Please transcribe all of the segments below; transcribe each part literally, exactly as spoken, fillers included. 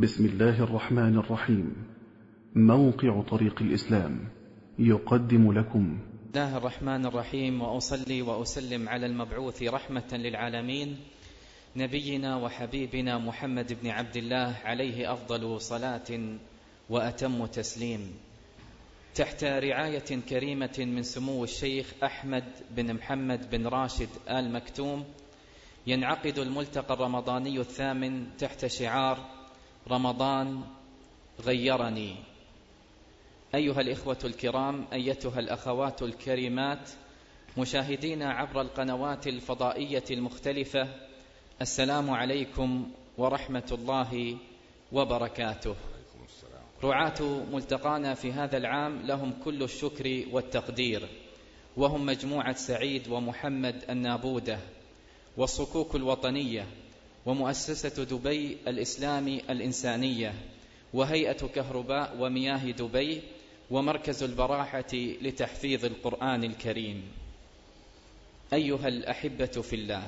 بسم الله الرحمن الرحيم. موقع طريق الإسلام يقدم لكم. بسم الله الرحمن الرحيم، وأصلي وأسلم على المبعوث رحمة للعالمين نبينا وحبيبنا محمد بن عبد الله عليه أفضل صلاة وأتم تسليم. تحت رعاية كريمة من سمو الشيخ أحمد بن محمد بن راشد آل مكتوم ينعقد الملتقى الرمضاني الثامن تحت شعار رمضان غيرني. أيها الإخوة الكرام، أيتها الأخوات الكريمات، مشاهدينا عبر القنوات الفضائية المختلفة، السلام عليكم ورحمة الله وبركاته. رعاة ملتقانا في هذا العام لهم كل الشكر والتقدير، وهم مجموعة سعيد ومحمد النابودة والصكوك الوطنية ومؤسسة دبي الإسلامي الإنسانية وهيئة كهرباء ومياه دبي ومركز البراحة لتحفيظ القرآن الكريم. أيها الأحبة في الله،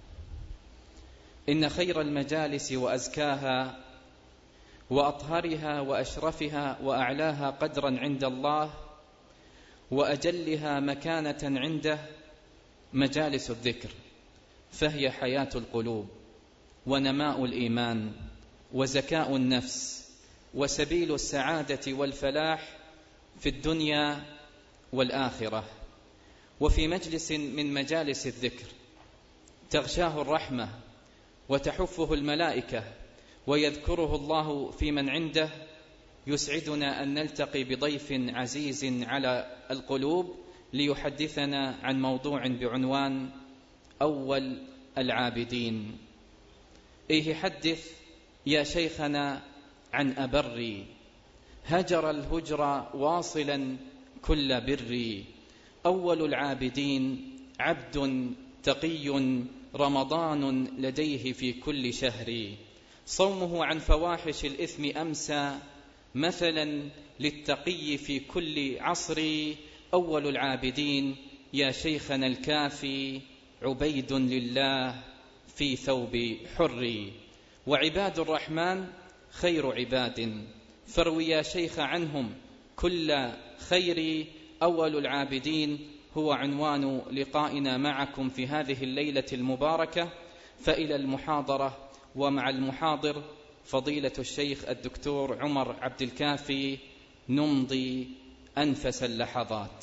إن خير المجالس وأزكاها وأطهرها وأشرفها وأعلاها قدرا عند الله وأجلها مكانة عنده مجالس الذكر، فهي حياة القلوب ونماء الإيمان وزكاء النفس وسبيل السعادة والفلاح في الدنيا والآخرة. وفي مجلس من مجالس الذكر تغشاه الرحمة وتحفه الملائكة ويذكره الله في من عنده، يسعدنا أن نلتقي بضيف عزيز على القلوب ليحدثنا عن موضوع بعنوان أول العابدين. إيه حدث يا شيخنا عن أبري، هجر الهجر واصلا كل بري. أول العابدين عبد تقي رمضان لديه في كل شهر، صومه عن فواحش الإثم أمسى مثلا للتقي في كل عصر. أول العابدين يا شيخنا الكافي عبيد لله في ثوب حر. وعباد الرحمن خير عباد فارو يا شيخ عنهم كل خير. أول العابدين هو عنوان لقائنا معكم في هذه الليلة المباركة، فإلى المحاضرة ومع المحاضر فضيلة الشيخ الدكتور عمر عبد الكافي نمضي أنفس اللحظات.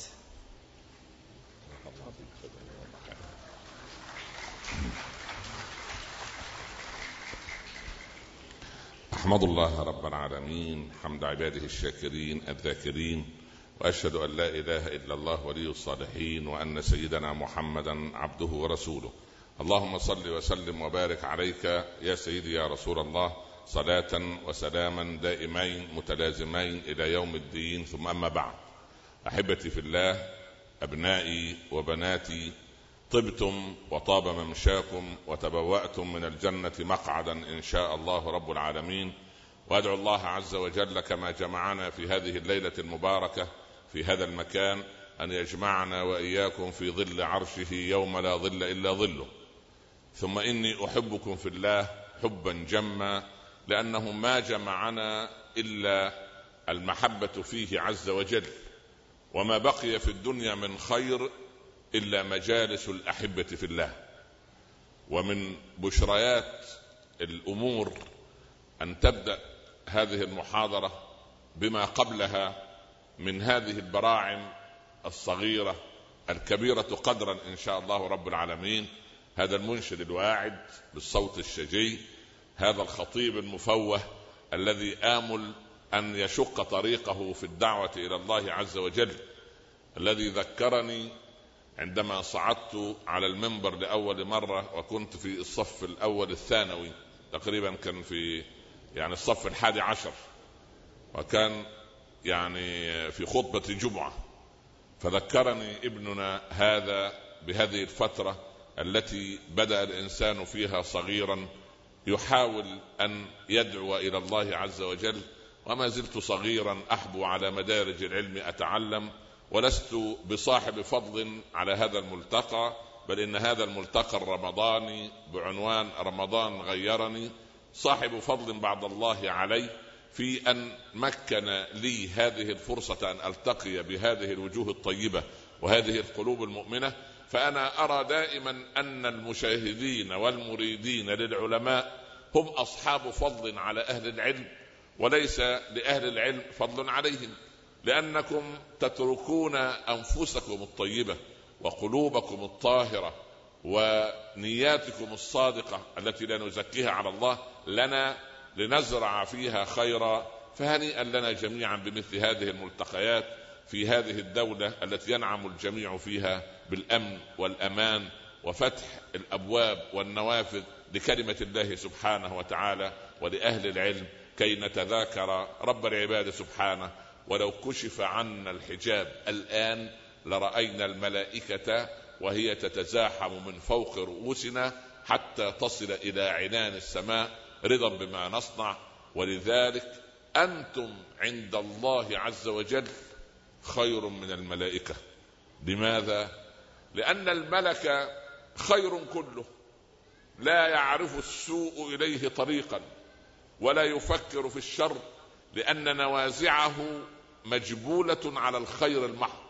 أحمد الله رب العالمين حمد عباده الشاكرين الذاكرين، وأشهد أن لا إله إلا الله ولي الصالحين، وأن سيدنا محمدا عبده ورسوله. اللهم صل وسلم وبارك عليك يا سيدي يا رسول الله، صلاة وسلاما دائمين متلازمين إلى يوم الدين. ثم أما بعد، أحبتي في الله، أبنائي وبناتي، طبتم وطاب ممشاكم وتبوأتم من الجنة مقعدا إن شاء الله رب العالمين. وأدعو الله عز وجل كما جمعنا في هذه الليلة المباركة في هذا المكان أن يجمعنا وإياكم في ظل عرشه يوم لا ظل إلا ظله. ثم إني أحبكم في الله حبا جما، لأنه ما جمعنا إلا المحبة فيه عز وجل، وما بقي في الدنيا من خير إلا مجالس الأحبة في الله. ومن بشريات الأمور أن تبدأ هذه المحاضرة بما قبلها من هذه البراعم الصغيرة الكبيرة قدرا إن شاء الله رب العالمين. هذا المنشد الواعد بالصوت الشجي، هذا الخطيب المفوه الذي آمل أن يشق طريقه في الدعوة إلى الله عز وجل، الذي ذكرني عندما صعدت على المنبر لأول مرة وكنت في الصف الأول الثانوي تقريبا، كان في يعني الصف الحادي عشر، وكان يعني في خطبة جمعة، فذكرني ابننا هذا بهذه الفترة التي بدأ الإنسان فيها صغيرا يحاول أن يدعو إلى الله عز وجل، وما زلت صغيرا أحبو على مدارج العلم أتعلم، ولست بصاحب فضل على هذا الملتقى، بل إن هذا الملتقى الرمضاني بعنوان رمضان غيرني صاحب فضل بعد الله علي في أن مكن لي هذه الفرصة أن ألتقي بهذه الوجوه الطيبة وهذه القلوب المؤمنة. فأنا أرى دائما أن المشاهدين والمريدين للعلماء هم أصحاب فضل على أهل العلم، وليس لأهل العلم فضل عليهم، لأنكم تتركون أنفسكم الطيبة وقلوبكم الطاهرة ونياتكم الصادقة التي لا نزكيها على الله لنا لنزرع فيها خيرا. فهنيئا لنا جميعا بمثل هذه الملتقيات في هذه الدولة التي ينعم الجميع فيها بالأمن والأمان وفتح الأبواب والنوافذ لكلمة الله سبحانه وتعالى ولأهل العلم، كي نتذاكر رب العباد سبحانه. ولو كشف عنا الحجاب الآن لرأينا الملائكة وهي تتزاحم من فوق رؤوسنا حتى تصل إلى عنان السماء رضا بما نصنع. ولذلك أنتم عند الله عز وجل خير من الملائكة. لماذا؟ لأن الملك خير كله، لا يعرف السوء إليه طريقا ولا يفكر في الشر، لأن نوازعه مجبولة على الخير المحض.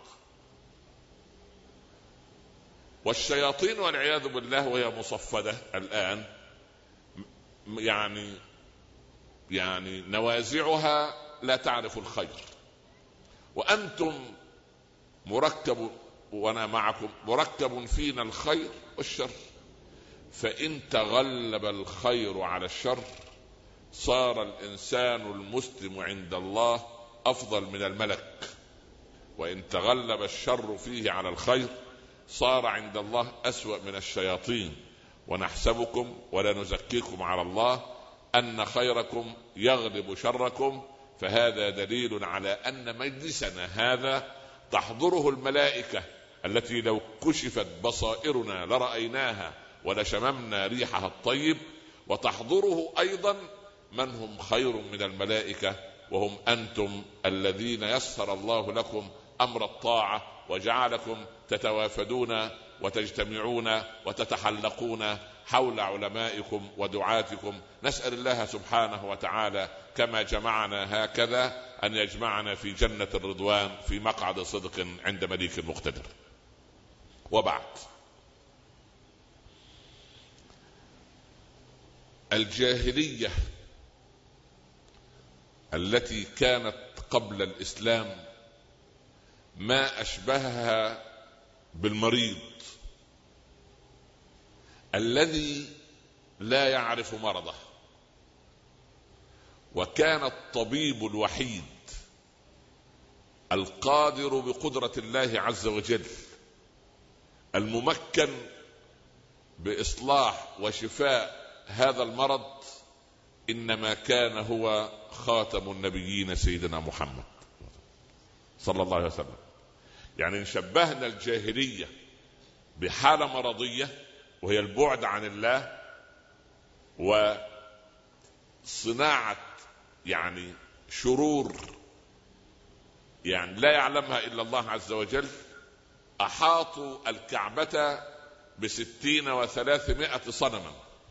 والشياطين والعياذ بالله وهي مصفدة الآن يعني يعني نوازعها لا تعرف الخير، وأنتم مركب وأنا معكم مركب فينا الخير والشر، فإن تغلب الخير على الشر صار الإنسان المسلم عند الله أفضل من الملك، وإن تغلب الشر فيه على الخير صار عند الله أسوأ من الشياطين. ونحسبكم ولا نزكيكم على الله أن خيركم يغلب شركم، فهذا دليل على أن مجلسنا هذا تحضره الملائكة التي لو كشفت بصائرنا لرأيناها ولشممنا ريحها الطيب، وتحضره أيضا من هم خير من الملائكة وهم أنتم الذين يسر الله لكم أمر الطاعة وجعلكم تتوافدون وتجتمعون وتتحلقون حول علمائكم ودعاتكم. نسأل الله سبحانه وتعالى كما جمعنا هكذا أن يجمعنا في جنة الرضوان في مقعد صدق عند مليك مقتدر. وبعد، الجاهلية التي كانت قبل الإسلام ما أشبهها بالمريض الذي لا يعرف مرضه، وكان الطبيب الوحيد القادر بقدرة الله عز وجل الممكن بإصلاح وشفاء هذا المرض إنما كان هو خاتم النبيين سيدنا محمد صلى الله عليه وسلم. يعني إن شبهنا الجاهلية بحالة مرضية وهي البعد عن الله وصناعة يعني شرور يعني لا يعلمها إلا الله عز وجل، أحاطوا الكعبة بستين وثلاثمائة صنما،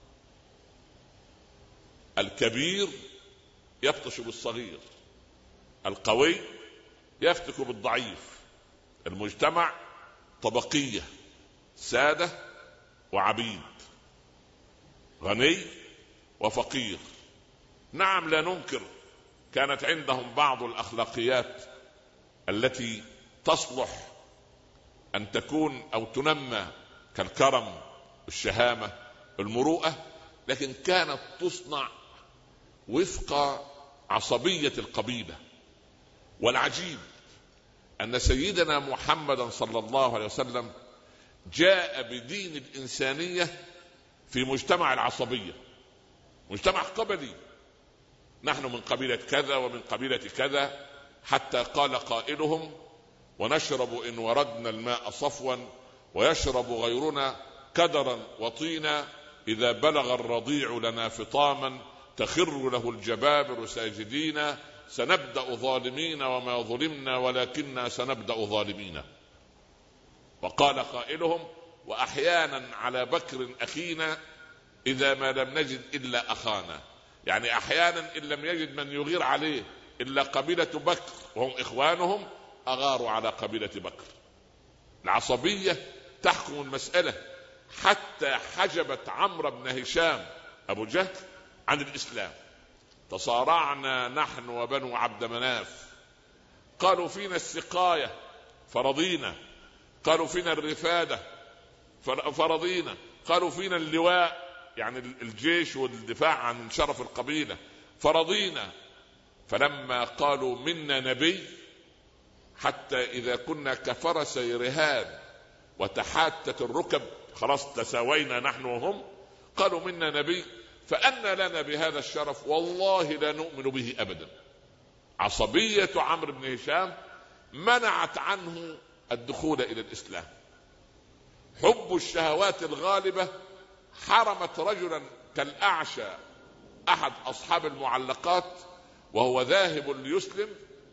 الكبير يبطش بالصغير، القوي يفتك بالضعيف، المجتمع طبقية، سادة وعبيد، غني وفقير. نعم لا ننكر كانت عندهم بعض الأخلاقيات التي تصلح أن تكون أو تنمى كالكرم، الشهامة، المروءة، لكن كانت تصنع وفق عصبية القبيلة. والعجيب أن سيدنا محمد صلى الله عليه وسلم جاء بدين الإنسانية في مجتمع العصبية، مجتمع قبلي، نحن من قبيلة كذا ومن قبيلة كذا، حتى قال قائلهم: ونشرب إن وردنا الماء صفوا ويشرب غيرنا كدرا وطينا، إذا بلغ الرضيع لنا فطاما تخر له الجبابر ساجدين، سنبدأ ظالمين وما ظلمنا ولكننا سنبدأ ظالمين. وقال قائلهم: وأحيانا على بكر أخينا إذا ما لم نجد إلا أخانا، يعني أحيانا إن لم يجد من يغير عليه إلا قبيلة بكر وهم إخوانهم أغاروا على قبيلة بكر. العصبية تحكم المسألة، حتى حجبت عمرو بن هشام أبو جهل عن الإسلام. تصارعنا نحن وبنو عبد مناف، قالوا فينا السقاية فرضينا، قالوا فينا الرفادة فرضينا، قالوا فينا اللواء يعني الجيش والدفاع عن شرف القبيلة فرضينا. فلما قالوا منا نبي، حتى إذا كنا كفرسي رهان وتحاتت الركب خلاص تساوينا نحن وهم، قالوا منا نبي فأنى لنا بهذا الشرف والله لا نؤمن به أبدا. عصبية عمرو بن هشام منعت عنه الدخول إلى الإسلام. حب الشهوات الغالبة حرمت رجلا كالأعشى أحد أصحاب المعلقات وهو ذاهب ليسلم،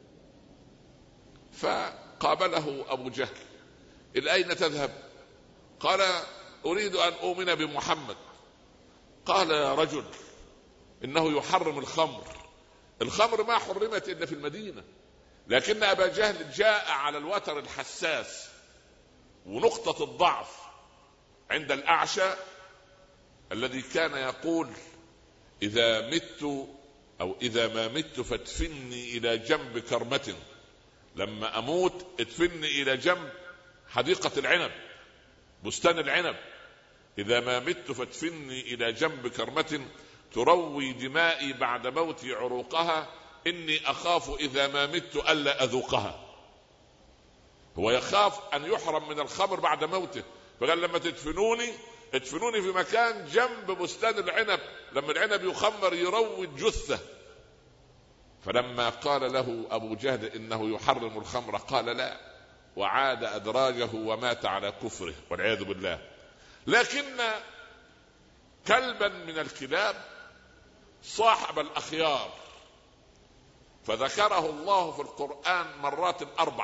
فقابله أبو جهل: إلى أين تذهب؟ قال: أريد أن أؤمن بمحمد. قال: يا رجل إنه يحرم الخمر. الخمر ما حرمت إلا في المدينة، لكن أبا جهل جاء على الوتر الحساس ونقطة الضعف عند الأعشى الذي كان يقول: إذا مت أو إذا ما مت فادفني إلى جنب كرمة، لما أموت ادفني إلى جنب حديقة العنب، بستان العنب. إذا ما مت فادفني إلى جنب كرمة تروي دمائي بعد موتي عروقها، إني أخاف إذا ما مت ألا أذوقها. هو يخاف أن يحرم من الخمر بعد موته، فقال: لما تدفنوني ادفنوني في مكان جنب بستان العنب، لما العنب يخمر يروي الجثة. فلما قال له أبو جهل إنه يحرم الخمر قال: لا، وعاد أدراجه ومات على كفره والعياذ بالله. لكن كلبا من الكلاب صاحب الأخيار، فذكره الله في القرآن مرات أربع: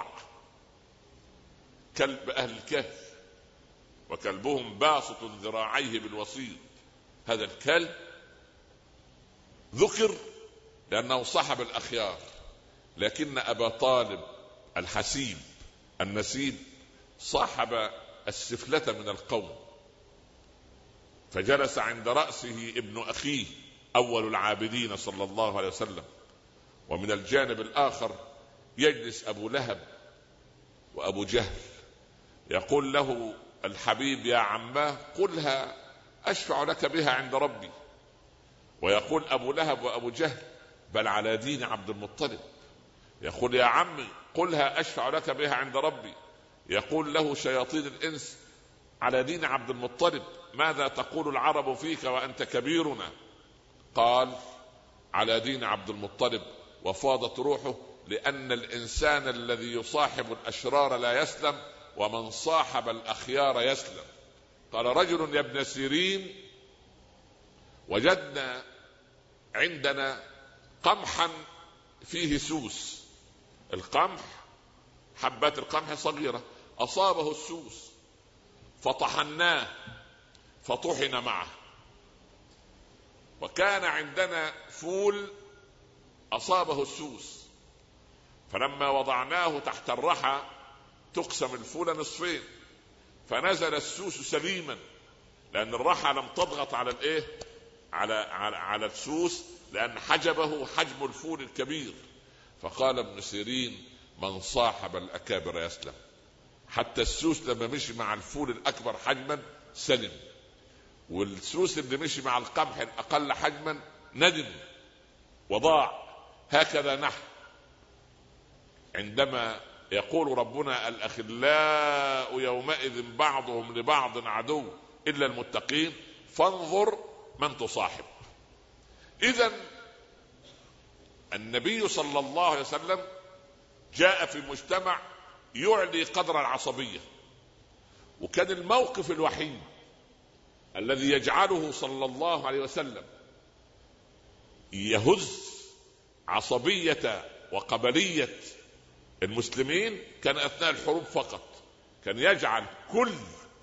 كلب أهل الكهف، وكلبهم باسط ذراعيه بالوصيد. هذا الكلب ذكر لأنه صاحب الأخيار. لكن أبا طالب الحسيب النسيب صاحب السفلة من القوم، فجلس عند رأسه ابن أخيه أول العابدين صلى الله عليه وسلم، ومن الجانب الآخر يجلس أبو لهب وأبو جهل. يقول له الحبيب: يا عماه قلها أشفع لك بها عند ربي. ويقول أبو لهب وأبو جهل: بل على دين عبد المطلب. يقول: يا عمي قلها أشفع لك بها عند ربي. يقول له شياطين الإنس: على دين عبد المطلب، ماذا تقول العرب فيك وأنت كبيرنا؟ قال: على دين عبد المطلب. وفاضت روحه، لأن الإنسان الذي يصاحب الأشرار لا يسلم، ومن صاحب الأخيار يسلم. قال رجل: يا ابن سيرين، وجدنا عندنا قمحا فيه سوس. القمح حبات القمح صغيرة، أصابه السوس فطحناه فطحن معه. وكان عندنا فول أصابه السوس، فلما وضعناه تحت الرحى تقسم الفول نصفين، فنزل السوس سليما، لأن الرحى لم تضغط على الايه على على, على السوس، لأن حجبه حجم الفول الكبير. فقال ابن سيرين: من صاحب الأكابر يسلم. حتى السوس لما مشي مع الفول الأكبر حجما سلم، والسوس اللي مشي مع القمح الأقل حجما ندم وضاع. هكذا نحن عندما يقول ربنا: الأخلاء يومئذ بعضهم لبعض عدو إلا المتقين، فانظر من تصاحب. إذن النبي صلى الله عليه وسلم جاء في مجتمع يعلي قدر العصبية، وكان الموقف الوحيد الذي يجعله صلى الله عليه وسلم يهز عصبية وقبلية المسلمين كان أثناء الحروب فقط. كان يجعل كل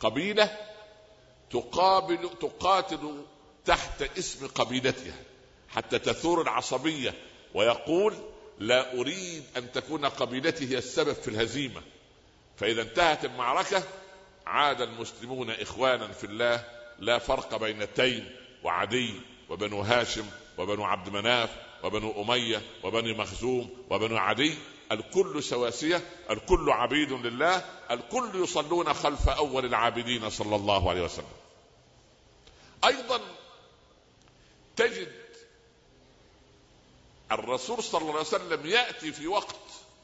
قبيلة تقابل تقاتل تحت اسم قبيلتها، حتى تثور العصبية، ويقول لا أريد أن تكون قبيلتي هي السبب في الهزيمة. فإذا انتهت المعركة عاد المسلمون إخوانا في الله، لا فرق بين تيم وعدي وبنو هاشم وبنو عبد مناف وبنو أمية وبنو مخزوم وبنو عدي، الكل سواسية، الكل عبيد لله، الكل يصلون خلف أول العابدين صلى الله عليه وسلم. أيضا تجد الرسول صلى الله عليه وسلم يأتي في وقت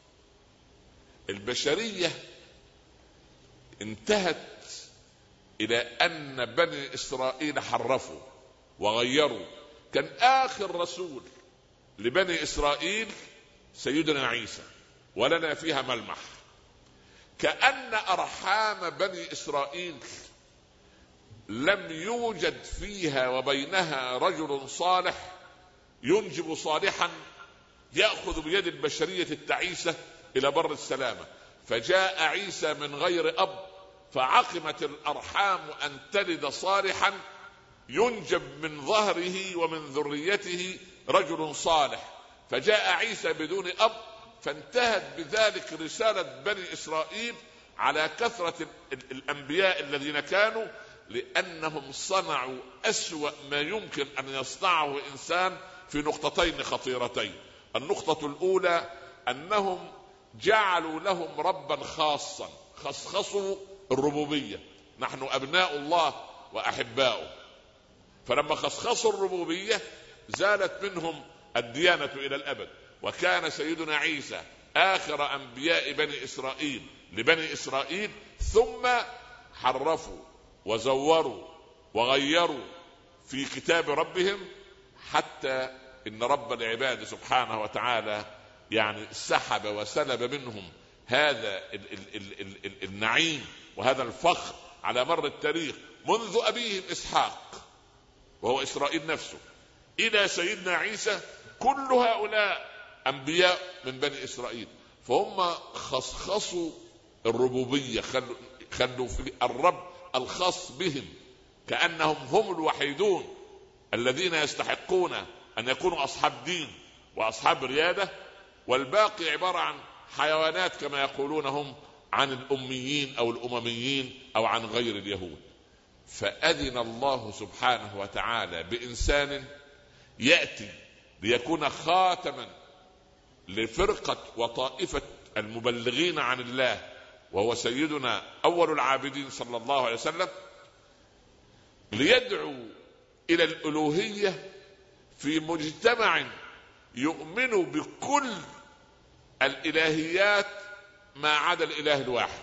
البشرية انتهت إلى أن بني إسرائيل حرفوا وغيروا. كان آخر رسول لبني إسرائيل سيدنا عيسى، ولنا فيها ملمح. كأن أرحام بني إسرائيل لم يوجد فيها وبينها رجل صالح ينجب صالحا يأخذ بيد البشرية التعيسة إلى بر السلامة. فجاء عيسى من غير أب، فعقمت الأرحام أن تلد صالحا ينجب من ظهره ومن ذريته رجل صالح. فجاء عيسى بدون أب، فانتهت بذلك رسالة بني إسرائيل على كثرة الأنبياء الذين كانوا، لأنهم صنعوا أسوأ ما يمكن أن يصنعه إنسان في نقطتين خطيرتين. النقطة الأولى أنهم جعلوا لهم ربا خاصا، خصخصوا الربوبية، نحن أبناء الله وأحباؤه. فلما خصخصوا الربوبية زالت منهم الديانة إلى الأبد. وكان سيدنا عيسى آخر أنبياء بني إسرائيل لبني إسرائيل، ثم حرفوا وزوروا وغيروا في كتاب ربهم، حتى إن رب العباد سبحانه وتعالى يعني سحب وسلب منهم هذا ال ال ال ال ال النعيم وهذا الفخر على مر التاريخ، منذ أبيهم إسحاق وهو إسرائيل نفسه إلى سيدنا عيسى. كل هؤلاء أنبياء من بني إسرائيل، فهم خصخصوا الربوبية، خلوا, خلوا في الرب الخاص بهم كأنهم هم الوحيدون الذين يستحقون أن يكونوا أصحاب دين وأصحاب ريادة، والباقي عبارة عن حيوانات كما يقولون هم عن الأميين أو الأمميين أو عن غير اليهود. فأذن الله سبحانه وتعالى بإنسان يأتي ليكون خاتما لفرقة وطائفة المبلغين عن الله، وهو سيدنا أول العابدين صلى الله عليه وسلم، ليدعو إلى الألوهية في مجتمع يؤمن بكل الإلهيات ما عدا الإله الواحد.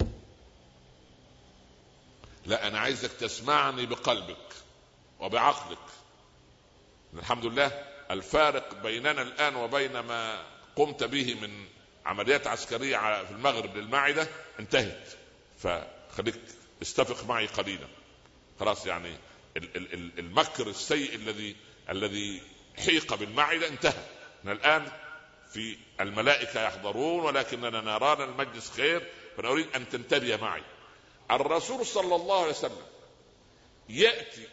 لا، أنا عايزك تسمعني بقلبك وبعقلك. الحمد لله الفارق بيننا الآن وبين ما قمت به من عمليات عسكرية في المغرب للمعدة انتهت، فخليك استفق معي قليلا. خلاص يعني المكر السيء الذي الذي حيق بالمعدة انتهى. الآن في الملائكة يحضرون ولكننا نرانا المجلس خير، فنريد أن تنتبه معي. الرسول صلى الله عليه وسلم يأتي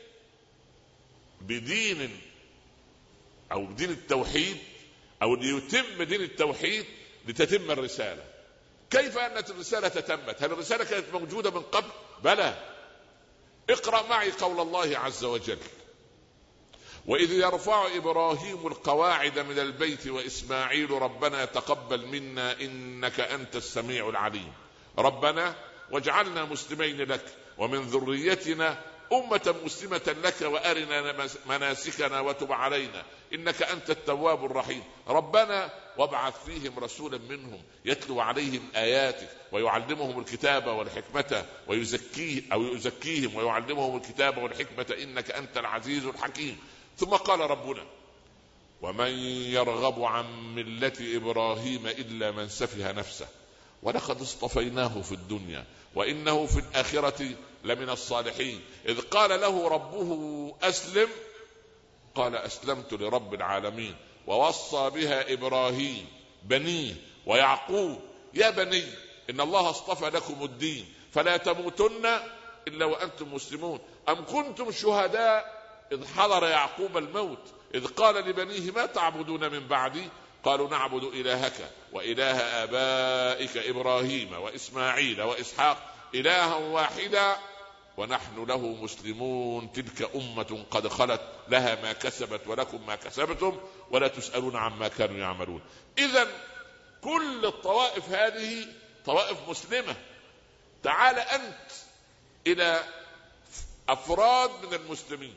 بدين أو بدين التوحيد، أو ليتم دين التوحيد لتتم الرسالة. كيف أن الرسالة تتمت؟ هل الرسالة كانت موجودة من قبل؟ بلى. اقرأ معي قول الله عز وجل: وإذ يرفع إبراهيم القواعد من البيت وإسماعيل ربنا تقبل منا إنك أنت السميع العليم ربنا واجعلنا مسلمين لك ومن ذريتنا أمة مسلمة لك وأرنا مناسكنا وتب علينا إنك أنت التواب الرحيم ربنا وابعث فيهم رسولا منهم يتلو عليهم آياتك ويعلمهم الكتاب والحكمة ويزكيه أو يزكيهم ويعلمهم الكتاب والحكمة إنك أنت العزيز الحكيم. ثم قال ربنا: ومن يرغب عن ملة إبراهيم إلا من سفه نفسه ولقد اصطفيناه في الدنيا وإنه في الآخرة لمن الصالحين إذ قال له ربه أسلم قال أسلمت لرب العالمين ووصى بها إبراهيم بنيه ويعقوب يا بني إن الله اصطفى لكم الدين فلا تموتن إلا وأنتم مسلمون أم كنتم شهداء إذ حضر يعقوب الموت إذ قال لبنيه ما تعبدون من بعدي قالوا نعبد إلهك وإله آبائك إبراهيم وإسماعيل وإسحاق إلها واحدا ونحن له مسلمون تلك أمة قد خلت لها ما كسبت ولكم ما كسبتم ولا تسألون عما كانوا يعملون. إذن كل الطوائف هذه طوائف مسلمة. تعال أنت إلى أفراد من المسلمين،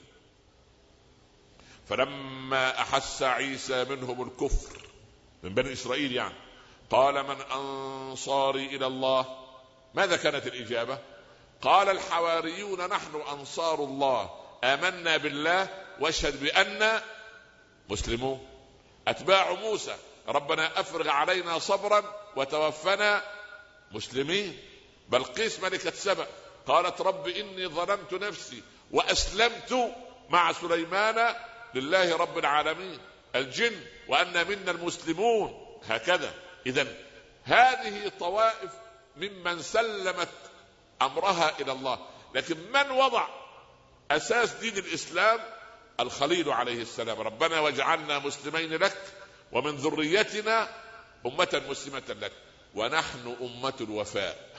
فلما أحس عيسى منهم الكفر من بني إسرائيل يعني قال من أنصاري إلى الله؟ ماذا كانت الإجابة؟ قال الحواريون نحن أنصار الله آمنا بالله واشهد بأننا مسلمون. أتباع موسى ربنا أفرغ علينا صبرا وتوفنا مسلمين. بلقيس ملكة سبأ قالت رب إني ظلمت نفسي وأسلمت مع سليمان لله رب العالمين. الجن وأن منا المسلمون. هكذا. إذن هذه طوائف ممن سلمت أمرها إلى الله. لكن من وضع أساس دين الإسلام؟ الخليل عليه السلام. ربنا واجعلنا مسلمين لك ومن ذريتنا أمة مسلمة لك. ونحن أمة الوفاء.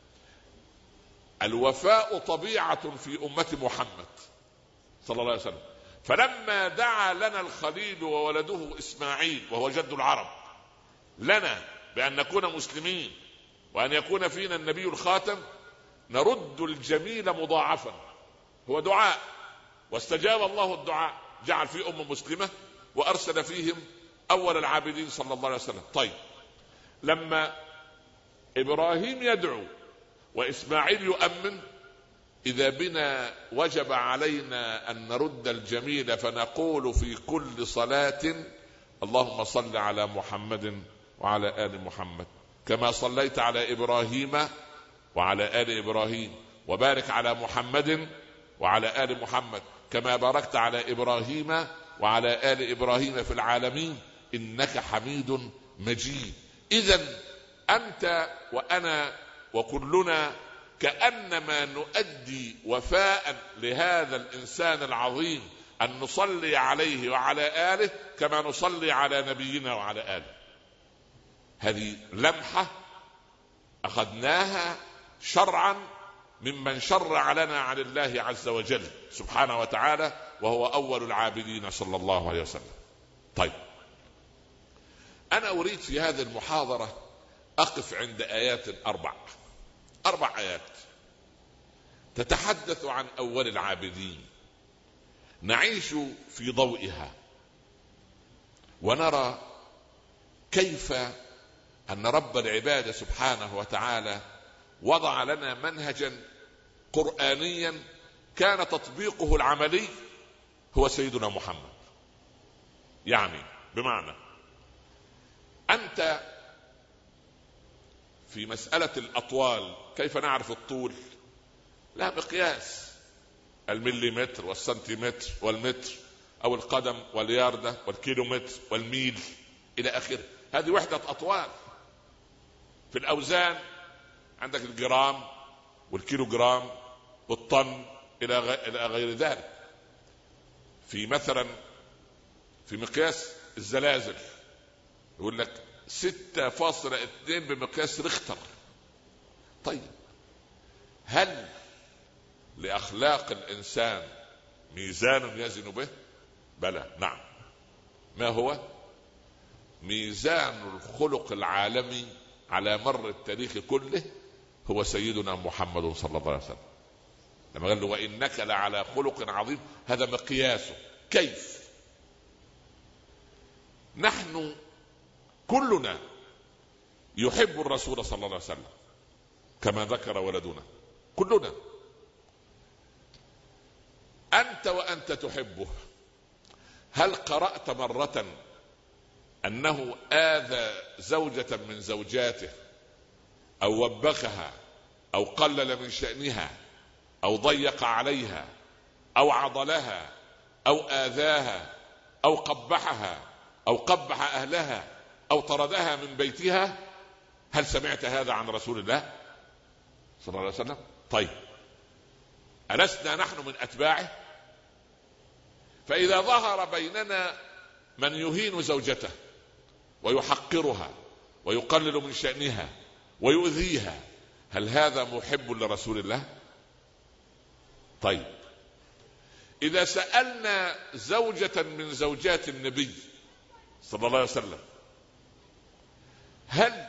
الوفاء طبيعة في أمة محمد صلى الله عليه وسلم. فلما دعا لنا الخليل وولده إسماعيل وهو جد العرب لنا بأن نكون مسلمين وأن يكون فينا النبي الخاتم نرد الجميل مضاعفا. هو دعاء واستجاب الله الدعاء، جعل في أمة مسلمة وأرسل فيهم أول العابدين صلى الله عليه وسلم. طيب لما إبراهيم يدعو وإسماعيل يؤمن إذا بنا وجب علينا أن نرد الجميل فنقول في كل صلاة اللهم صل على محمد وعلى آل محمد كما صليت على إبراهيم وعلى آل إبراهيم وبارك على محمد وعلى آل محمد كما باركت على إبراهيم وعلى آل إبراهيم في العالمين إنك حميد مجيد. إذن أنت وأنا وكلنا كأنما نؤدي وفاء لهذا الإنسان العظيم أن نصلي عليه وعلى آله كما نصلي على نبينا وعلى آله. هذه لمحة أخذناها شرعا ممن شرع لنا عن الله عز وجل سبحانه وتعالى وهو أول العابدين صلى الله عليه وسلم. طيب أنا أريد في هذه المحاضرة أقف عند آيات أربع أربع آيات تتحدث عن أول العابدين، نعيش في ضوئها ونرى كيف أن رب العباد سبحانه وتعالى وضع لنا منهجا قرآنيا كان تطبيقه العملي هو سيدنا محمد. يعني بمعنى أنت في مسألة الأطوال كيف نعرف الطول؟ لا مقياس، المليمتر والسنتيمتر والمتر أو القدم والياردة والكيلومتر والميل إلى آخره. هذه وحدة أطوال. في الأوزان عندك الجرام والكيلوغرام والطن إلى غير ذلك. في مثلا في مقياس الزلازل يقول لك ستة فاصلة اثنين بمقياس ريختر. طيب هل لأخلاق الإنسان ميزان يزن به؟ بلى نعم. ما هو؟ ميزان الخلق العالمي على مر التاريخ كله هو سيدنا محمد صلى الله عليه وسلم. لما قال له وإنك لعلى خلق عظيم، هذا مقياسه. كيف؟ نحن كلنا يحب الرسول صلى الله عليه وسلم كما ذكر ولدنا كلنا. أنت وأنت تحبه، هل قرأت مرة أنه آذى زوجة من زوجاته أو وبخها أو قلل من شأنها أو ضيق عليها أو عضلها أو آذاها أو قبحها أو قبح أهلها أو طردها من بيتها؟ هل سمعت هذا عن رسول الله صلى الله عليه وسلم؟ طيب ألسنا نحن من أتباعه؟ فإذا ظهر بيننا من يهين زوجته ويحقرها ويقلل من شأنها ويؤذيها، هل هذا محب لرسول الله؟ طيب، إذا سألنا زوجة من زوجات النبي صلى الله عليه وسلم هل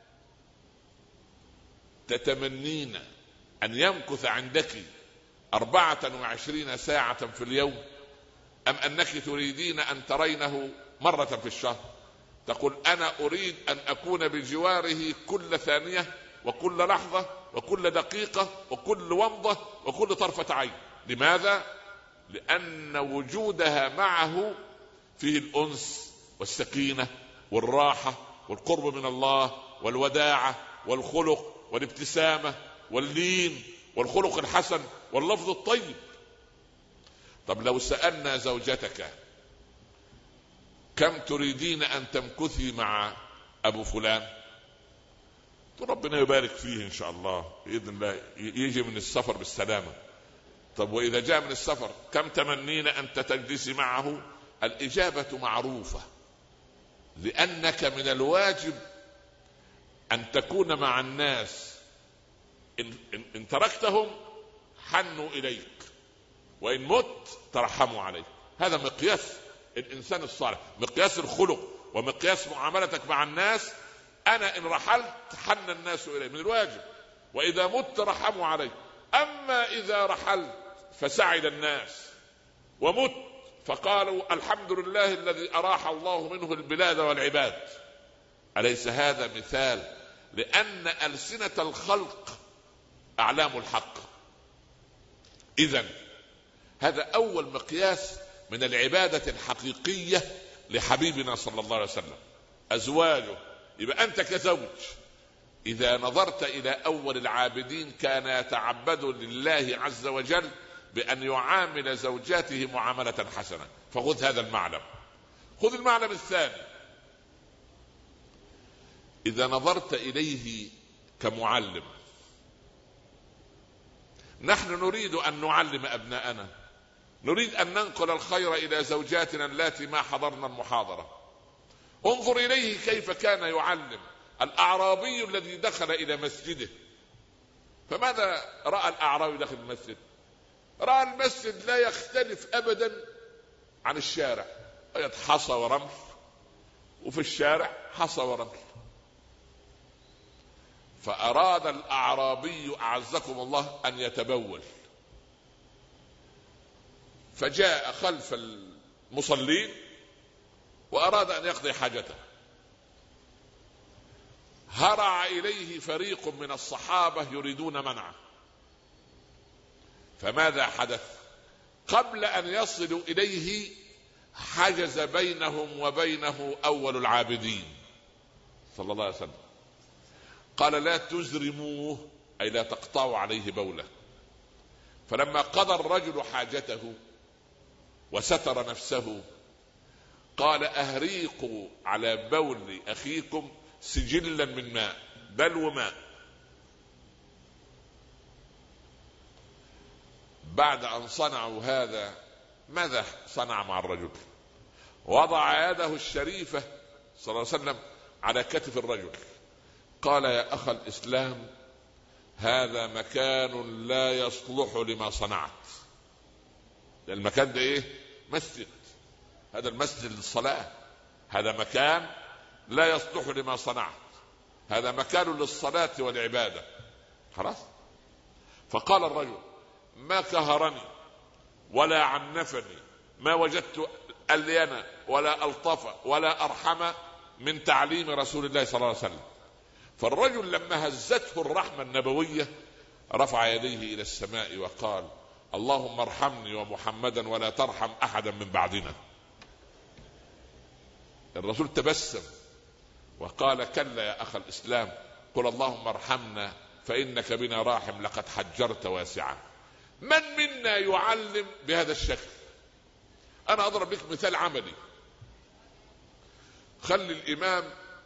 تتمنين أن يمكث عندك أربعة وعشرين ساعة في اليوم، أم أنك تريدين أن ترينه مرة في الشهر؟ تقول أنا أريد أن أكون بجواره كل ثانية وكل لحظة وكل دقيقة وكل ومضة وكل طرفة عين. لماذا؟ لأن وجودها معه فيه الأنس والسكينة والراحة والقرب من الله والوداعة والخلق والابتسامة واللين والخلق الحسن واللفظ الطيب. طب لو سألنا زوجتك كم تريدين أن تمكثي مع أبو فلان؟ ربنا يبارك فيه إن شاء الله بإذن الله يجي من السفر بالسلامة. طب وإذا جاء من السفر كم تمنين أن تجلسي معه؟ الإجابة معروفة، لأنك من الواجب أن تكون مع الناس إن, إن, إن تركتهم حنوا إليك، وإن مت ترحموا عليك. هذا مقياس الإنسان الصالح، مقياس الخلق ومقياس معاملتك مع الناس. أنا إن رحلت حن الناس إلي، من الواجب، وإذا مت رحموا علي. أما إذا رحلت فسعد الناس ومت فقالوا الحمد لله الذي أراح الله منه البلاد والعباد، أليس هذا مثال؟ لأن ألسنة الخلق أعلام الحق. إذن هذا أول مقياس من العبادة الحقيقية لحبيبنا صلى الله عليه وسلم، أزواجه. يبقى أنت كزوج إذا نظرت إلى أول العابدين كان يتعبد لله عز وجل بأن يعامل زوجاته معاملة حسنة. فخذ هذا المعلم. خذ المعلم الثاني، إذا نظرت إليه كمعلم. نحن نريد أن نعلم أبناءنا، نريد أن ننقل الخير إلى زوجاتنا التي ما حضرنا المحاضرة. انظر إليه كيف كان يعلم. الأعرابي الذي دخل إلى مسجده، فماذا رأى الأعرابي داخل المسجد؟ رأى المسجد لا يختلف أبدا عن الشارع، حصى ورمل، وفي الشارع حصى ورمل. فأراد الأعرابي أعزكم الله أن يتبول، فجاء خلف المصلين وأراد أن يقضي حاجته. هرع إليه فريق من الصحابة يريدون منعه. فماذا حدث؟ قبل أن يصلوا إليه حجز بينهم وبينه أول العابدين صلى الله عليه وسلم. قال لا تزرموه، أي لا تقطعوا عليه بوله. فلما قضى الرجل حاجته وستر نفسه قال أهريقوا على بول أخيكم سجلا من ماء، دلو ماء. بعد أن صنعوا هذا ماذا صنع مع الرجل؟ وضع يده الشريفة صلى الله عليه وسلم على كتف الرجل، قال يا أخ الإسلام هذا مكان لا يصلح لما صنعت. المكان ده إيه؟ مسجد. هذا المسجد للصلاة، هذا مكان لا يصلح لما صنعت، هذا مكان للصلاة والعبادة. خلاص. فقال الرجل ما كهرني ولا عنفني، ما وجدت ألين ولا ألطف ولا أرحم من تعليم رسول الله صلى الله عليه وسلم. فالرجل لما هزته الرحمة النبوية رفع يديه إلى السماء وقال اللهم ارحمني ومحمدا ولا ترحم أحدا من بعدنا. الرسول تبسم وقال كلا يا أخ الإسلام، قل اللهم ارحمنا فإنك بنا راحم لقد حجرت واسعا. من منا يعلم بهذا الشكل؟ أنا أضرب لك مثال عملي. خلي الإمام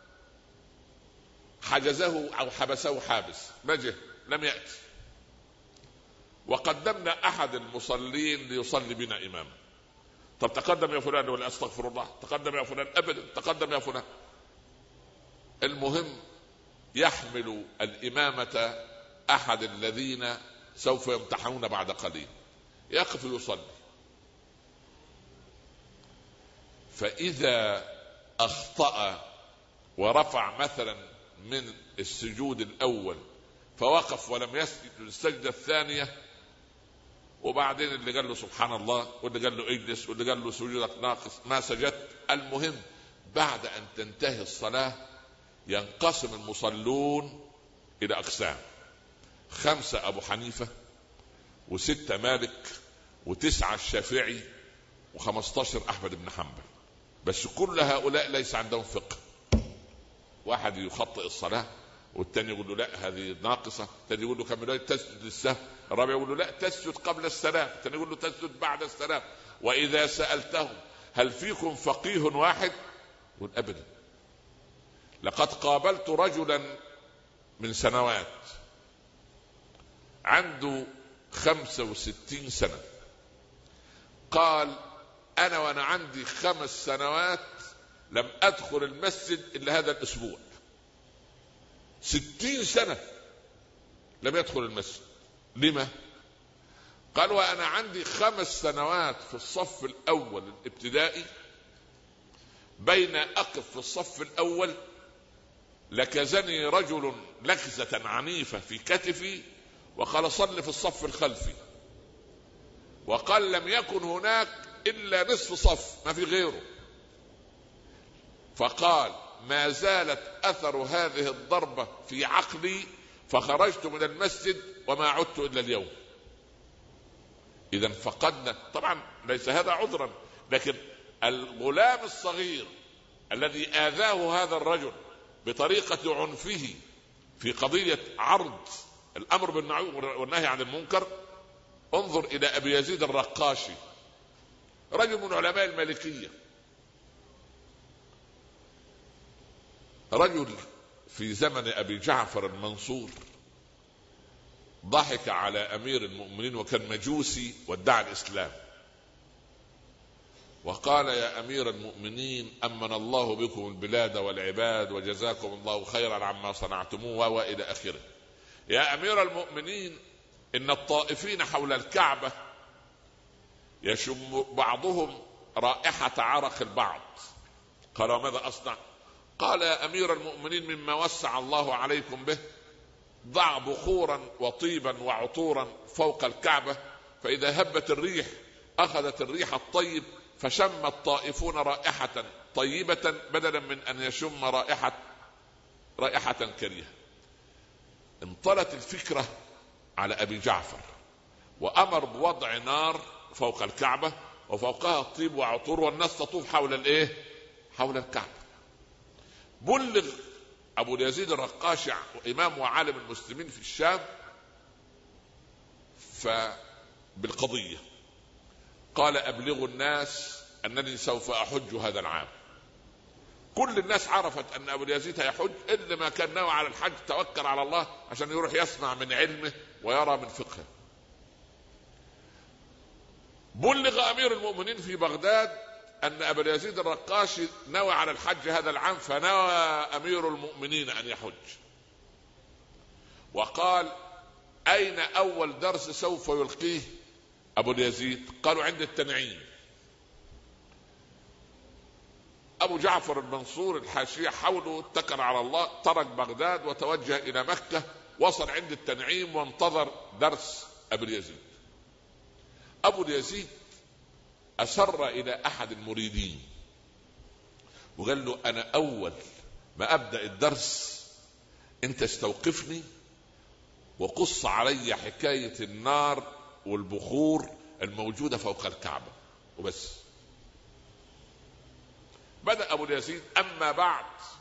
حجزه أو حبسه حابس، نجه لم يأتي، وقدمنا أحد المصلين ليصلي بنا إمام. طب تقدم يا فلان ولا استغفر الله، تقدم يا فلان ابدا، تقدم يا فلان. المهم يحمل الإمامة أحد الذين سوف يمتحنون بعد قليل، يقف يصلي، فإذا أخطأ ورفع مثلا من السجود الأول فوقف ولم يسجد السجدة الثانية، وبعدين اللي قال له سبحان الله واللي قال له اجلس واللي قال له سجودك ناقص ما سجدت. المهم بعد أن تنتهي الصلاة ينقسم المصلون إلى أقسام: خمسة أبو حنيفة، وستة مالك، وتسعة الشافعي، وخمستاشر أحمد بن حنبل. بس كل هؤلاء ليس عندهم فقه. واحد يخطئ الصلاة والتاني يقول له لا هذه ناقصة، التاني يقول له كمل تسجد للسهو، الرابع يقول له لا تسجد قبل السلام، التاني يقول له تسجد بعد السلام. وإذا سألتهم هل فيكم فقيه واحد؟ يقول أبدا. لقد قابلت رجلا من سنوات عنده خمسة وستين سنة، قال أنا وأنا عندي خمس سنوات لم أدخل المسجد إلا هذا الأسبوع. ستين سنة لم يدخل المسجد. لما؟ قال وأنا عندي خمس سنوات في الصف الأول الابتدائي، بين أقف في الصف الأول لكزني رجل لكزة عنيفة في كتفي وقال صل في الصف الخلفي، وقال لم يكن هناك إلا نصف صف ما في غيره. فقال ما زالت أثر هذه الضربة في عقلي فخرجت من المسجد وما عدت إلا اليوم. إذن فقدنا. طبعا ليس هذا عذرا، لكن الغلام الصغير الذي آذاه هذا الرجل بطريقة عنفه في قضية عرض الأمر بالمعروف والنهي عن المنكر، انظر إلى أبي يزيد الرقاشي، رجل من علماء المالكية، رجل في زمن أبي جعفر المنصور ضحك على أمير المؤمنين وكان مجوسي وادعى الإسلام، وقال يا أمير المؤمنين أمن الله بكم البلاد والعباد وجزاكم الله خيرا عما صنعتموه وإلى آخره. يا أمير المؤمنين إن الطائفين حول الكعبة يشم بعضهم رائحة عرق البعض. قال وماذا أصنع؟ قال يا أمير المؤمنين مما وسع الله عليكم به ضع بخورا وطيبا وعطورا فوق الكعبة، فإذا هبت الريح أخذت الريح الطيب فشم الطائفون رائحة طيبة بدلا من أن يشم رائحة رائحة كريهة. انطلت الفكرة على أبي جعفر وأمر بوضع نار فوق الكعبة وفوقها الطيب وعطور والناس تطوف حول الايه حول الكعبة. بلغ أبو يزيد الرقاشي إمام وعالم المسلمين في الشام فبالقضية، قال أبلغوا الناس أنني سوف أحج هذا العام. كل الناس عرفت أن أبو يزيد هيحج، إلا ما كان ناوي على الحج توكل على الله عشان يروح يسمع من علمه ويرى من فقهه. بلغ أمير المؤمنين في بغداد أن أبا يزيد الرقاشي نوى على الحج هذا العام، فنوى أمير المؤمنين أن يحج، وقال أين أول درس سوف يلقيه أبو يزيد؟ قالوا عند التنعيم. أبو جعفر المنصور الحاشية حوله اتكل على الله، ترك بغداد وتوجه إلى مكة، وصل عند التنعيم وانتظر درس أبو يزيد. أبو يزيد أسر إلى أحد المريدين وقال له أنا أول ما أبدأ الدرس أنت استوقفني وقص علي حكاية النار والبخور الموجودة فوق الكعبة وبس. بدأ أبو يزيد أما بعد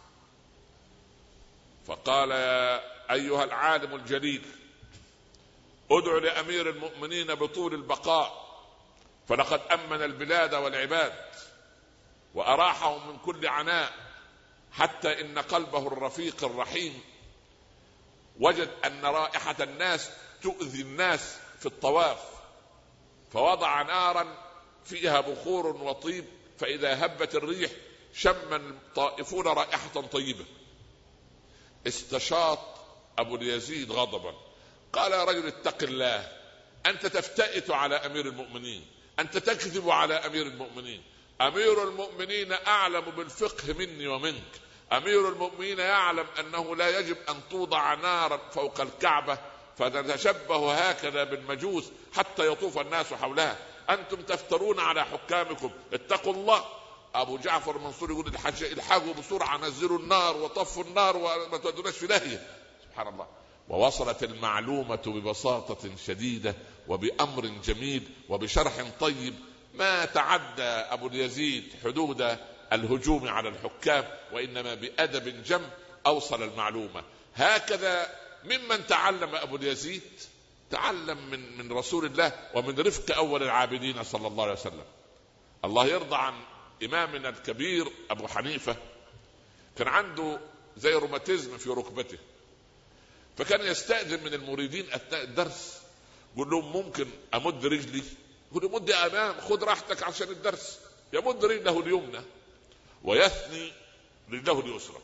فقال يا أيها العالم الجليل ادعو لأمير المؤمنين بطول البقاء، فلقد أمن البلاد والعباد وأراحهم من كل عناء، حتى إن قلبه الرفيق الرحيم وجد أن رائحة الناس تؤذي الناس في الطواف، فوضع نارا فيها بخور وطيب، فإذا هبت الريح شم الطائفون رائحة طيبة. استشاط أبو اليزيد غضبا، قال يا رجل اتق الله، أنت تفتئت على أمير المؤمنين، أنت تكذب على أمير المؤمنين. أمير المؤمنين أعلم بالفقه مني ومنك. أمير المؤمنين يعلم أنه لا يجب أن توضع نارا فوق الكعبة فتتشبه هكذا بالمجوس حتى يطوف الناس حولها. أنتم تفترون على حكامكم، اتقوا الله. أبو جعفر المنصور يقول الحج الحاجوا بسرعة، نزلوا النار وطفوا النار وما تودوناش في داهية. سبحان الله. ووصلت المعلومة ببساطة شديدة وبأمر جميل وبشرح طيب، ما تعدى أبو اليزيد حدود الهجوم على الحكام، وإنما بأدب جم أوصل المعلومة. هكذا ممن تعلم أبو اليزيد، تعلم من, من رسول الله ومن رفق أول العابدين صلى الله عليه وسلم. الله يرضى عن إمامنا الكبير أبو حنيفة، كان عنده زي روماتيزم في ركبته، فكان يستأذن من المريدين أثناء الدرس، يقول لهم ممكن أمد رجلي؟ يقول له مد يا أمام، خذ راحتك عشان الدرس. يمد رجله اليمنى ويثني رجله اليسرى.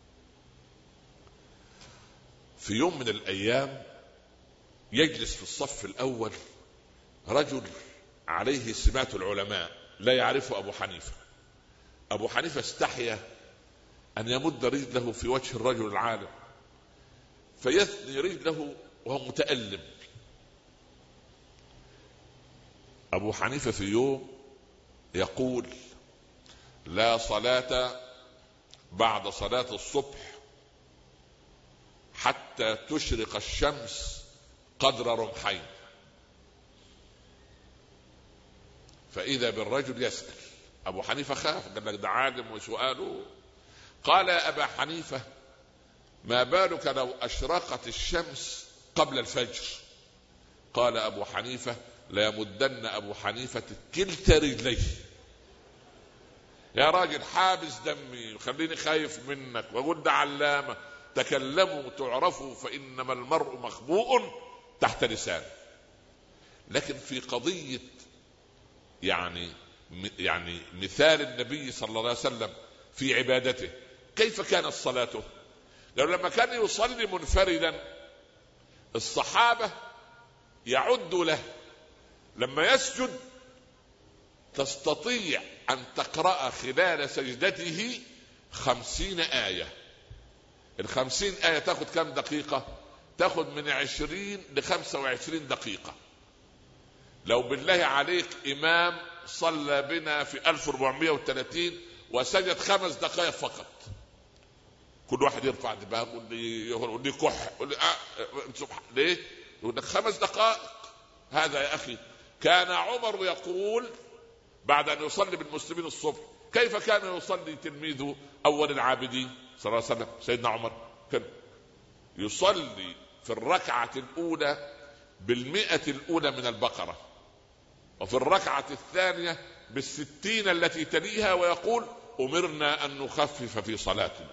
في يوم من الأيام يجلس في الصف الأول رجل عليه سمات العلماء لا يعرفه أبو حنيفة. أبو حنيفة استحيا أن يمد رجله في وجه الرجل العالم، فيثني رجله وهو متألم. أبو حنيفة في يوم يقول لا صلاة بعد صلاة الصبح حتى تشرق الشمس قدر رمحين. فإذا بالرجل يسأل، أبو حنيفة خاف، قال لك ده عالم وسؤاله. قال يا أبا حنيفة ما بالك لو أشرقت الشمس قبل الفجر؟ قال أبو حنيفة لا يمدن أبو حنيفة كلتا رجليه. يا راجل حابس دمي وخليني خايف منك، وقل ده علامة، تكلموا تعرفوا فإنما المرء مخبوء تحت لسانه. لكن في قضية يعني يعني مثال النبي صلى الله عليه وسلم في عبادته، كيف كانت صلاته؟ لو لما كان يصلي منفردا الصحابة يعدوا له لما يسجد تستطيع أن تقرأ خلال سجدته خمسين آية. الخمسين آية تأخذ كم دقيقة؟ تأخذ من عشرين لخمسة وعشرين دقيقة. لو بالله عليك إمام صلى بنا في ألف وأربعمائة وثلاثين وسجد خمس دقائق فقط، كل واحد يرفع دماغه يقول لي كح، يقول لي آه سبحان ليه؟ يقول لك خمس دقائق. هذا يا أخي كان عمر يقول بعد أن يصلي بالمسلمين الصبح، كيف كان يصلي تلميذه أول العابدين صلى الله عليه وسلم سيدنا عمر؟ كان يصلي في الركعة الأولى بالمئة الأولى من البقرة، وفي الركعة الثانية بالستين التي تليها، ويقول أمرنا أن نخفف في صلاتنا.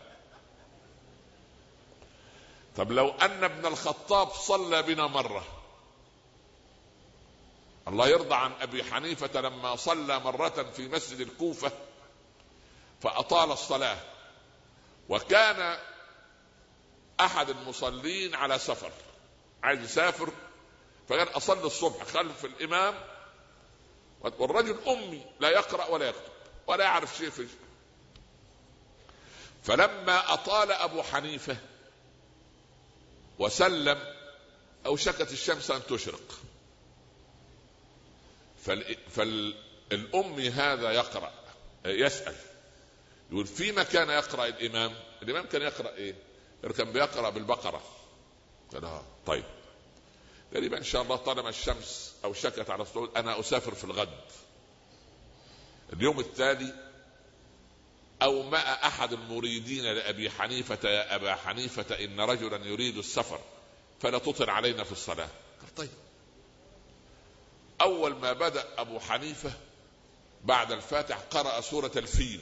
طب لو أن ابن الخطاب صلى بنا مرة، الله يرضى عن أبي حنيفة لما صلى مرة في مسجد الكوفة فأطال الصلاة، وكان أحد المصلين على سفر عايز يسافر، فقال أصلي الصبح خلف الإمام، والرجل أمي لا يقرأ ولا يكتب ولا يعرف شيء فيه. فلما أطال أبو حنيفة وسلم أوشكت الشمس أن تشرق، فالأمي هذا يقرأ يسأل يقول فيما كان يقرأ الإمام؟ الإمام كان يقرأ إيه؟ كان بيقرأ بالبقرة. قال طيب قال إن شاء الله طالما الشمس أوشكت على الصعود أنا أسافر في الغد. اليوم التالي أومأ أحد المريدين لأبي حنيفة يا أبا حنيفة إن رجلا يريد السفر فلا تطل علينا في الصلاة. قال طيب. أول ما بدأ أبو حنيفة بعد الفاتح قرأ سورة الفيل،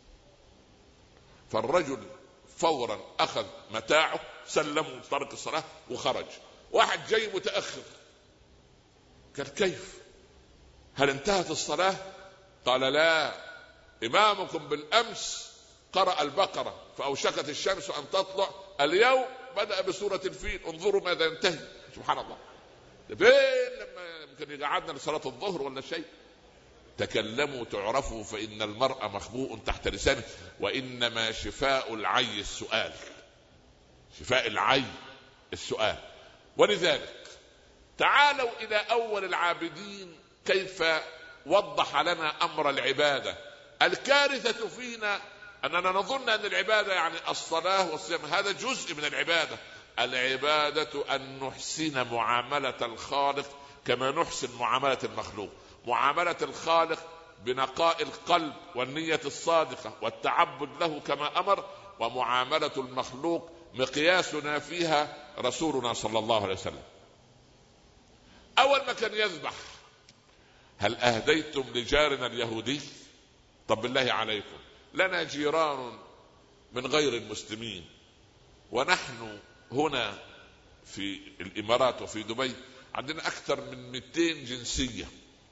فالرجل فورا أخذ متاعه سلمه ترك الصلاة وخرج. واحد جاي متأخر قال كيف؟ هل انتهت الصلاة؟ قال لا، إمامكم بالأمس قرأ البقرة فأوشكت الشمس أن تطلع، اليوم بدأ بسورة الفيل، انظروا ماذا ينتهي. سبحان الله، فين لما يمكن يقعدنا لصلاة الظهر ولا شيء؟ تكلموا تعرفوا فإن المرء مخبوء تحت لسانه، وإنما شفاء العي السؤال. شفاء العي السؤال. ولذلك تعالوا إلى أول العابدين كيف وضح لنا أمر العبادة. الكارثة فينا أننا نظن أن العبادة يعني الصلاة والصيام، هذا جزء من العبادة. العبادة أن نحسن معاملة الخالق كما نحسن معاملة المخلوق. معاملة الخالق بنقاء القلب والنية الصادقة والتعبد له كما أمر، ومعاملة المخلوق مقياسنا فيها رسولنا صلى الله عليه وسلم. أول ما كان يذبح، هل أهديتم لجارنا اليهودي؟ طب بالله عليكم، لنا جيران من غير المسلمين، ونحن هنا في الإمارات وفي دبي عندنا أكثر من مئتين جنسية.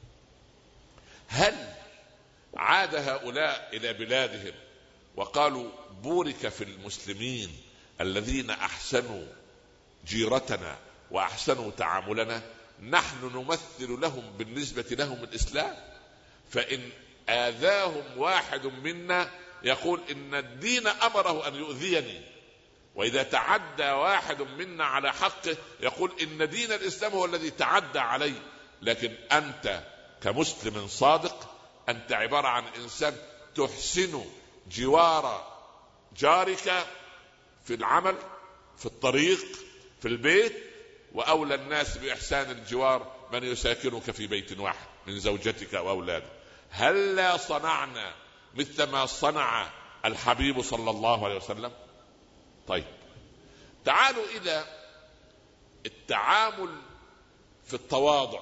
هل عاد هؤلاء إلى بلادهم وقالوا بورك في المسلمين الذين أحسنوا جيرتنا وأحسنوا تعاملنا؟ نحن نمثل لهم بالنسبة لهم الإسلام، فإن آذاهم واحد منا يقول إن الدين أمره أن يؤذيني، وإذا تعدى واحد منا على حقه يقول إن دين الإسلام هو الذي تعدى علي. لكن أنت كمسلم صادق أنت عبارة عن إنسان تحسن جوار جارك في العمل، في الطريق، في البيت، وأولى الناس بإحسان الجوار من يساكنك في بيت واحد من زوجتك وأولادك. هل لا صنعنا مثل ما صنع الحبيب صلى الله عليه وسلم؟ طيب تعالوا إلى التعامل في التواضع.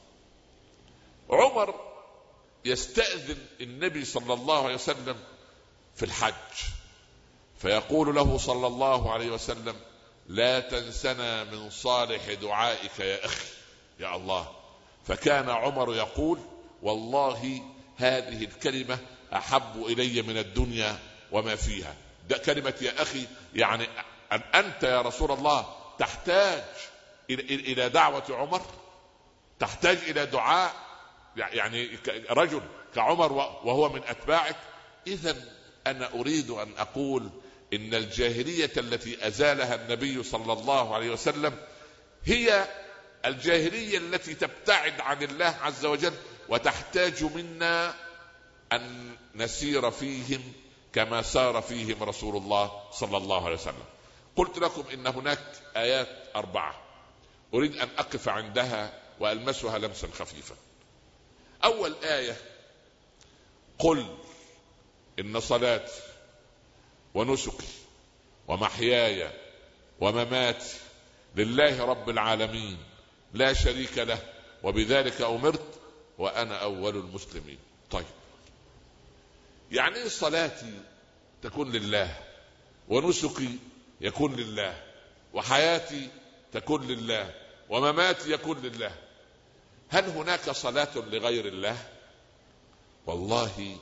عمر يستأذن النبي صلى الله عليه وسلم في الحج، فيقول له صلى الله عليه وسلم لا تنسنا من صالح دعائك يا أخي. يا الله، فكان عمر يقول والله هذه الكلمة أحب إلي من الدنيا وما فيها. ده كلمة يا أخي، يعني أن أنت يا رسول الله تحتاج إلى دعوة عمر، تحتاج إلى دعاء يعني رجل كعمر وهو من أتباعك. إذن أنا أريد أن أقول إن الجاهلية التي أزالها النبي صلى الله عليه وسلم هي الجاهلية التي تبتعد عن الله عز وجل، وتحتاج منا أن نسير فيهم كما سار فيهم رسول الله صلى الله عليه وسلم. قلت لكم إن هناك آيات أربعة أريد أن أقف عندها وألمسها لمسا خفيفا. أول آية: قل إن صلاتي ونسكي ومحياي ومماتي لله رب العالمين لا شريك له وبذلك أمرت وأنا أول المسلمين. طيب يعني صلاتي تكون لله، ونسكي يكون لله، وحياتي تكون لله، ومماتي يكون لله. هل هناك صلاة لغير الله؟ والله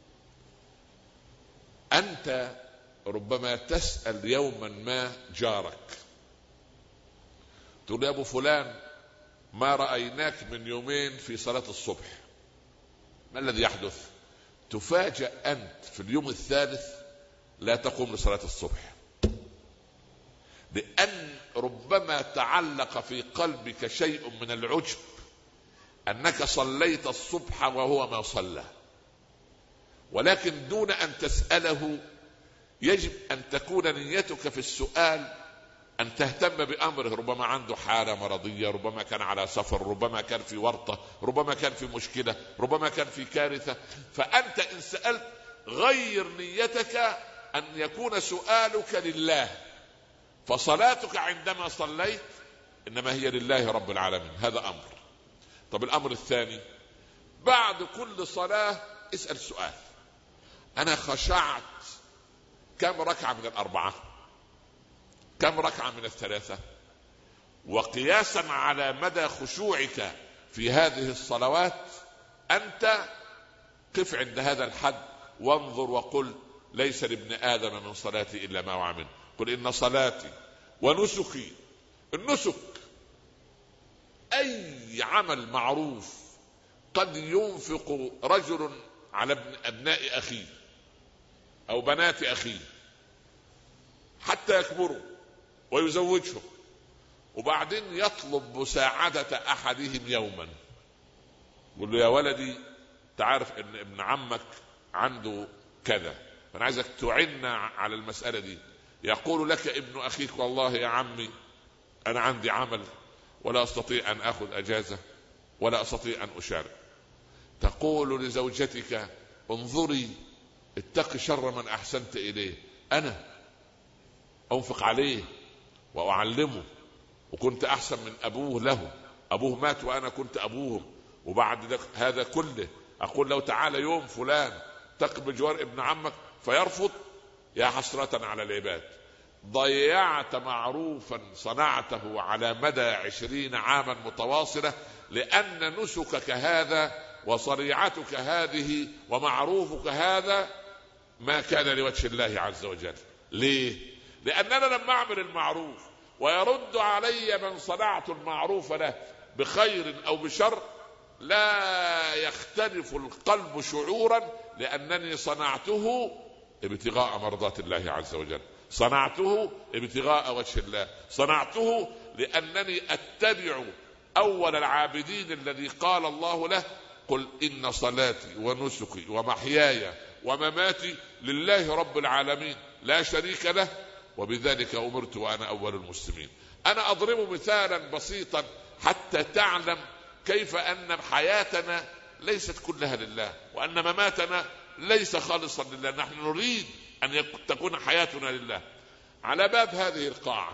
أنت ربما تسأل يوما ما جارك، تقول يا أبو فلان ما رأيناك من يومين في صلاة الصبح، ما الذي يحدث؟ تفاجأ أنت في اليوم الثالث لا تقوم لصلاة الصبح، لأن ربما تعلق في قلبك شيء من العجب أنك صليت الصبح وهو ما صلى. ولكن دون أن تسأله يجب أن تكون نيتك في السؤال أن تهتم بأمره. ربما عنده حالة مرضية، ربما كان على سفر، ربما كان في ورطة، ربما كان في مشكلة، ربما كان في كارثة. فأنت إن سألت غير نيتك أن يكون سؤالك لله، فصلاتك عندما صليت إنما هي لله رب العالمين. هذا أمر. طب الأمر الثاني: بعد كل صلاة اسأل سؤال: أنا خشعت كم ركعة من الأربعة؟ كم ركعة من الثلاثة؟ وقياسا على مدى خشوعك في هذه الصلوات أنت قف عند هذا الحد وانظر وقل ليس لابن آدم من صلاتي إلا ما وعمل. قل إن صلاتي ونسكي، النسك أي عمل معروف قد ينفق رجل على ابن أبناء أخيه أو بنات أخيه حتى يكبروا ويزوجهم، وبعدين يطلب مساعدة أحدهم يوما، يقول له يا ولدي تعرف ان ابن عمك عنده كذا، فانا عايزك تعنا على المسألة دي. يقول لك ابن اخيك والله يا عمي انا عندي عمل ولا استطيع ان اخذ اجازة ولا استطيع ان اشارك. تقول لزوجتك انظري اتق شر من احسنت اليه، انا انفق عليه واعلمه وكنت احسن من ابوه له، ابوه مات وانا كنت ابوه، وبعد هذا كله اقول له تعالى يوم فلان تقبل جوار ابن عمك فيرفض، يا حسرة على العباد. ضيعت معروفا صنعته على مدى عشرين عاما متواصلة، لأن نسكك هذا وصريعتك هذه ومعروفك هذا ما كان لوجه الله عز وجل. ليه؟ لأننا لما أعمل المعروف ويرد علي من صنعت المعروف له بخير أو بشر لا يختلف القلب شعورا، لأنني صنعته ابتغاء مرضات الله عز وجل، صنعته ابتغاء وجه الله، صنعته لأنني أتبع أول العابدين الذي قال الله له قل إن صلاتي ونسكي ومحياي ومماتي لله رب العالمين لا شريك له وبذلك أمرت وأنا أول المسلمين. أنا أضرب مثالا بسيطا حتى تعلم كيف أن حياتنا ليست كلها لله، وأن مماتنا ليس خالصا لله. نحن نريد أن تكون حياتنا لله. على باب هذه القاعة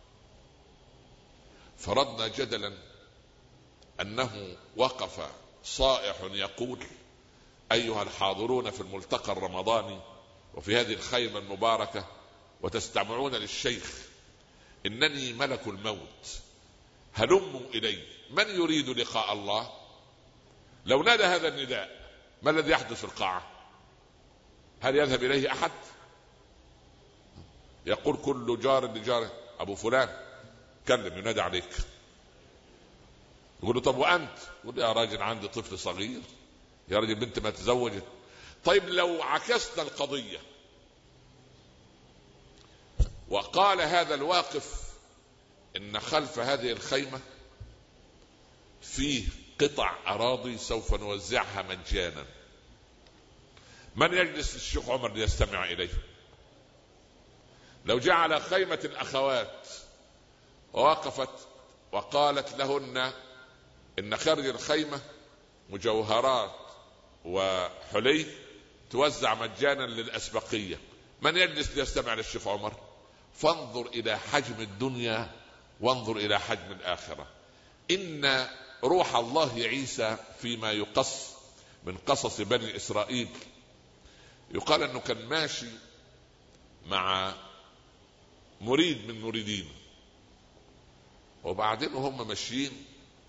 فرضنا جدلا أنه وقف صائح يقول أيها الحاضرون في الملتقى الرمضاني وفي هذه الخيمة المباركة وتستمعون للشيخ، إنني ملك الموت هلموا إلي، من يريد لقاء الله؟ لو نادى هذا النداء ما الذي يحدث في القاعة؟ هل يذهب إليه أحد؟ يقول كل جار لجاره أبو فلان كلم ينادى عليك، يقول له طب وأنت؟ يقول له يا راجل عندي طفل صغير، يا راجل بنت ما تزوجت. طيب لو عكسنا القضية وقال هذا الواقف إن خلف هذه الخيمة فيه قطع أراضي سوف نوزعها مجانا، من يجلس الشيخ عمر ليستمع إليه؟ لو جعل خيمة الأخوات ووقفت وقالت لهن إن خارج الخيمة مجوهرات وحلي توزع مجانا للأسبقية، من يجلس ليستمع للشيخ عمر؟ فانظر إلى حجم الدنيا وانظر إلى حجم الآخرة. إن روح الله عيسى فيما يقص من قصص بني إسرائيل يقال أنه كان ماشي مع مريد من مريدين، وبعدين هم ماشيين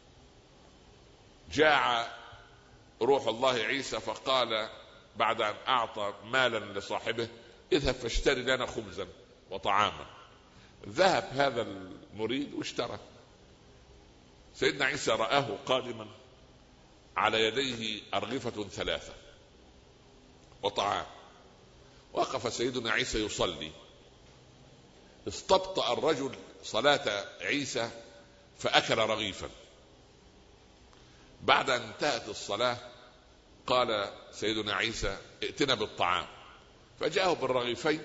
جاء روح الله عيسى فقال بعد أن أعطى مالا لصاحبه اذهب فاشتري لنا خبزا وطعاما. ذهب هذا المريد واشترى. سيدنا عيسى رآه قادما على يديه أرغفة ثلاثة وطعام. وقف سيدنا عيسى يصلي، استبطأ الرجل صلاة عيسى فأكل رغيفا. بعد أن انتهت الصلاة قال سيدنا عيسى ائتنا بالطعام، فجاءه بالرغيفين.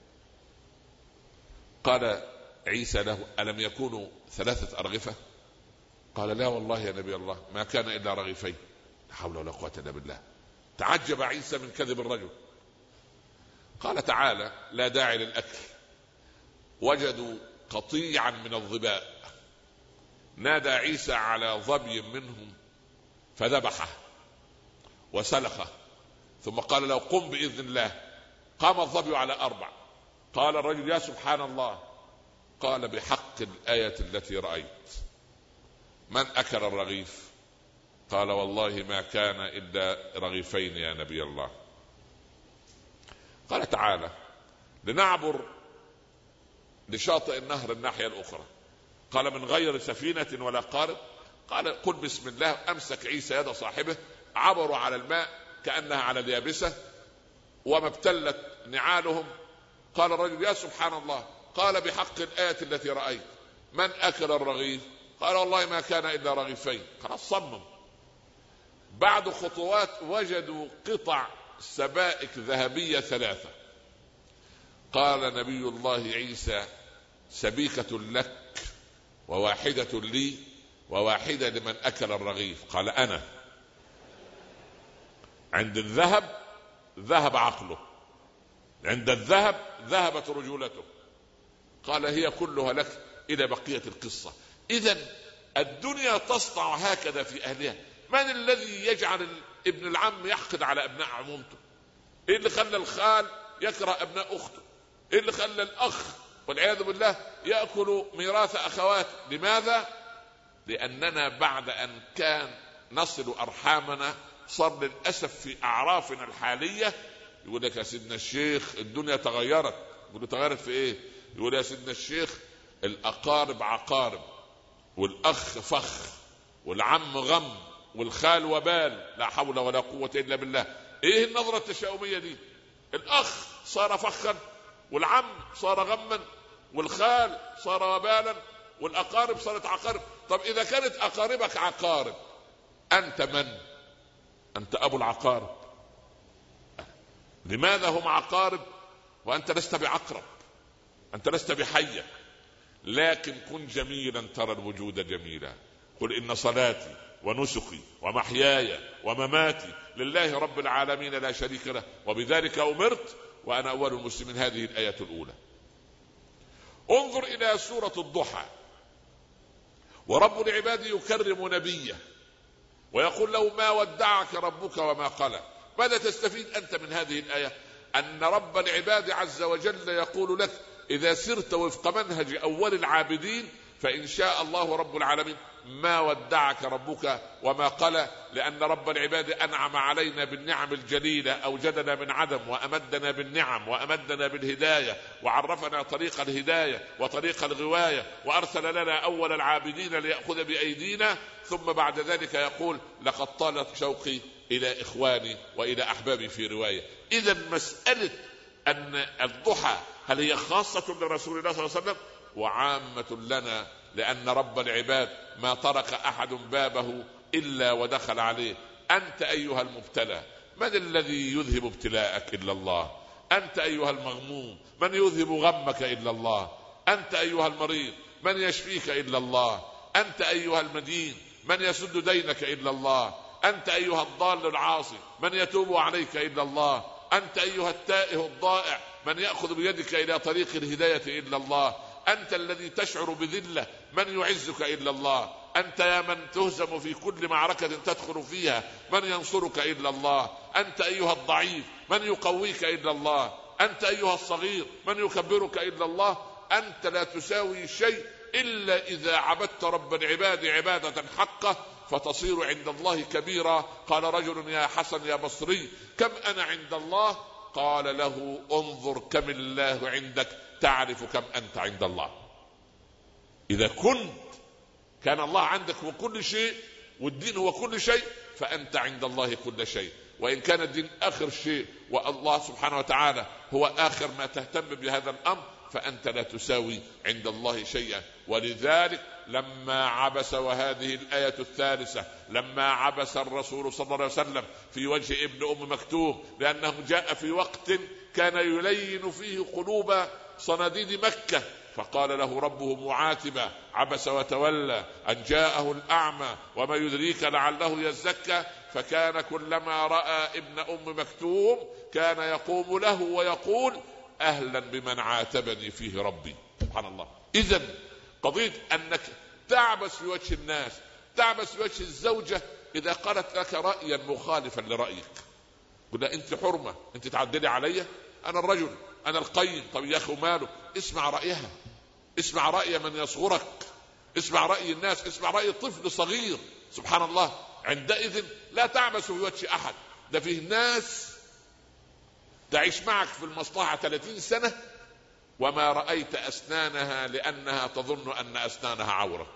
قال عيسى له ألم يكونوا ثلاثة أرغفة؟ قال لا والله يا نبي الله ما كان إلا رغيفين. لا حول ولا قوة إلا بالله. تعجب عيسى من كذب الرجل. قال تعالى لا داعي للأكل. وجدوا قطيعا من الظباء، نادى عيسى على ظبي منهم فذبحه وسلخه، ثم قال له قم بإذن الله. قام الظبي على أربع. قال الرجل يا سبحان الله. قال بحق الآية التي رأيت من أكل الرغيف قال والله ما كان إلا رغيفين يا نبي الله. قال تعالى لنعبر لشاطئ النهر الناحية الأخرى. قال من غير سفينة ولا قارب. قال قل بسم الله. أمسك عيسى يد صاحبه، عبروا على الماء كأنها على اليابسة وما ابتلت نعالهم. قال الرجل يا سبحان الله. قال بحق الآية التي رأيت من أكل الرغيف؟ قال والله ما كان إلا رغيفين. خلاص صمم. بعد خطوات وجدوا قطع سبائك ذهبية ثلاثة. قال نبي الله عيسى سبيكة لك وواحدة لي وواحدة لمن أكل الرغيف. قال أنا. عند الذهب ذهب عقله، عند الذهب ذهبت رجولته. قال هي كلها لك إلى بقية القصة. إذن الدنيا تصنع هكذا في أهلها. من الذي يجعل ابن العم يحقد على أبناء عمومته؟ إيه اللي خلى الخال يكره أبناء أخته؟ إيه اللي خلى الأخ والعياذ بالله يأكل ميراث أخواته؟ لماذا؟ لأننا بعد أن كان نصل أرحامنا صار للأسف في أعرافنا الحالية يقول لك يا سيدنا الشيخ الدنيا تغيرت. يقول له تغيرت في إيه؟ يقول يا سيدنا الشيخ الأقارب عقارب والأخ فخ والعم غم والخال وبال، لا حول ولا قوة إلا بالله. إيه النظرة التشاؤمية دي؟ الأخ صار فخا والعم صار غما والخال صار وبالا والأقارب صارت عقارب. طب إذا كانت أقاربك عقارب أنت من؟ أنت أبو العقارب. لماذا هم عقارب وأنت لست بعقرب؟ أنت لست بحية. لكن كن جميلا ترى الوجود جميلا. قل إن صلاتي ونسكي ومحياي ومماتي لله رب العالمين لا شريك له وبذلك أمرت وأنا أول المسلمين. هذه الآية الأولى. انظر إلى سورة الضحى ورب العباد يكرم نبيه ويقول له ما ودعك ربك وما قلى. ماذا تستفيد أنت من هذه الآية؟ أن رب العباد عز وجل يقول لك إذا سرت وفق منهج أول العابدين فإن شاء الله رب العالمين ما ودعك ربك وما قلى. لأن رب العباد أنعم علينا بالنعم الجليلة، أوجدنا من عدم وأمدنا بالنعم وأمدنا بالهداية وعرفنا طريق الهداية وطريق الغواية وأرسل لنا أول العابدين ليأخذ بأيدينا. ثم بعد ذلك يقول لقد طالت شوقي إلى إخواني وإلى أحبابي في رواية. إذا مسألة أن الضحى هل هي خاصة لرسول الله صلى الله عليه وسلم وعامة لنا؟ لأن رب العباد ما ترك أحد بابه إلا ودخل عليه. أنت أيها المبتلى من الذي يذهب ابتلاءك إلا الله؟ أنت أيها المغموم من يذهب غمك إلا الله؟ أنت أيها المريض من يشفيك إلا الله؟ أنت أيها المدين من يسد دينك إلا الله؟ أنت أيها الضال العاصي من يتوب عليك إلا الله؟ أنت أيها التائه الضائع من يأخذ بيدك إلى طريق الهداية إلا الله؟ أنت الذي تشعر بذلة من يعزك إلا الله؟ أنت يا من تهزم في كل معركة تدخل فيها من ينصرك إلا الله؟ أنت أيها الضعيف من يقويك إلا الله؟ أنت أيها الصغير من يكبرك إلا الله؟ أنت لا تساوي شيء إلا إذا عبدت رب العباد عبادة حقه فتصير عند الله كبيرا. قال رجل يا حسن يا بصري كم أنا عند الله؟ قال له انظر كم الله عندك تعرف كم أنت عند الله. إذا كنت كان الله عندك وكل شيء والدين هو كل شيء فأنت عند الله كل شيء. وإن كان الدين آخر شيء والله سبحانه وتعالى هو آخر ما تهتم بهذا الأمر فأنت لا تساوي عند الله شيئا. ولذلك لما عبس وهذه الآية الثالثة لما عبس الرسول صلى الله عليه وسلم في وجه ابن أم مكتوم لأنه جاء في وقت كان يلين فيه قلوب صناديد مكة فقال له ربه معاتبا عبس وتولى أن جاءه الأعمى وما يدريك لعله يزكى. فكان كلما رأى ابن أم مكتوم كان يقوم له ويقول أهلا بمن عاتبني فيه ربي. سبحان الله. إذن قضية أنك تعبس في وجه الناس تعبس في وجه الزوجة إذا قالت لك رأيا مخالفا لرأيك قل أنت حرمة أنت تعدلي علي أنا الرجل أنا القيم. طب يا أخي ماله؟ اسمع رأيها اسمع رأي من يصغرك اسمع رأي الناس اسمع رأي طفل صغير. سبحان الله. عندئذ لا تعبس في وجه أحد. ده فيه ناس تعيش معك في المصلحة ثلاثين سنة وما رأيت أسنانها لأنها تظن أن أسنانها عورة.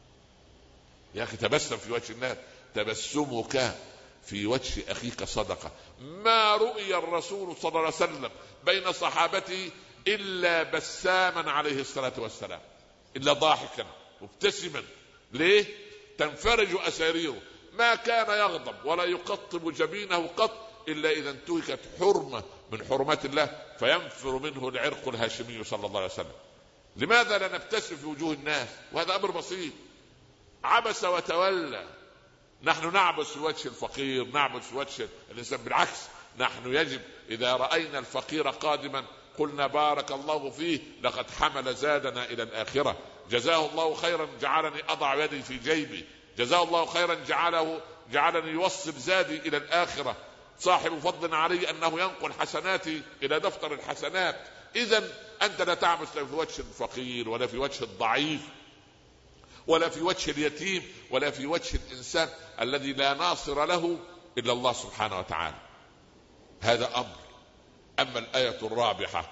يا أخي تبسم في وجه الناس، تبسمك في وجه أخيك صدقة. ما رؤي الرسول صلى الله عليه وسلم بين صحابته إلا بساما عليه الصلاة والسلام، إلا ضاحكا مبتسما. ليه؟ تنفرج أساريره. ما كان يغضب ولا يقطب جبينه قط إلا إذا انتهكت حرمة من حرمات الله فينفر منه العرق الهاشمي صلى الله عليه وسلم. لماذا لا نبتسم في وجوه الناس؟ وهذا أمر بسيط. عبس وتولى. نحن نعبس في وجه الفقير، نعبس في وجه الإنسان. بالعكس، نحن يجب إذا رأينا الفقير قادما قلنا بارك الله فيه لقد حمل زادنا إلى الآخرة، جزاه الله خيرا جعلني أضع يدي في جيبي، جزاه الله خيرا جعله جعلني يوصل زادي إلى الآخرة، صاحب فضل علي أنه ينقل حسناتي إلى دفتر الحسنات. إذن أنت لا تعبس لا في وجه الفقير ولا في وجه الضعيف ولا في وجه اليتيم ولا في وجه الإنسان الذي لا ناصر له إلا الله سبحانه وتعالى. هذا أمر. أما الآية الرابحة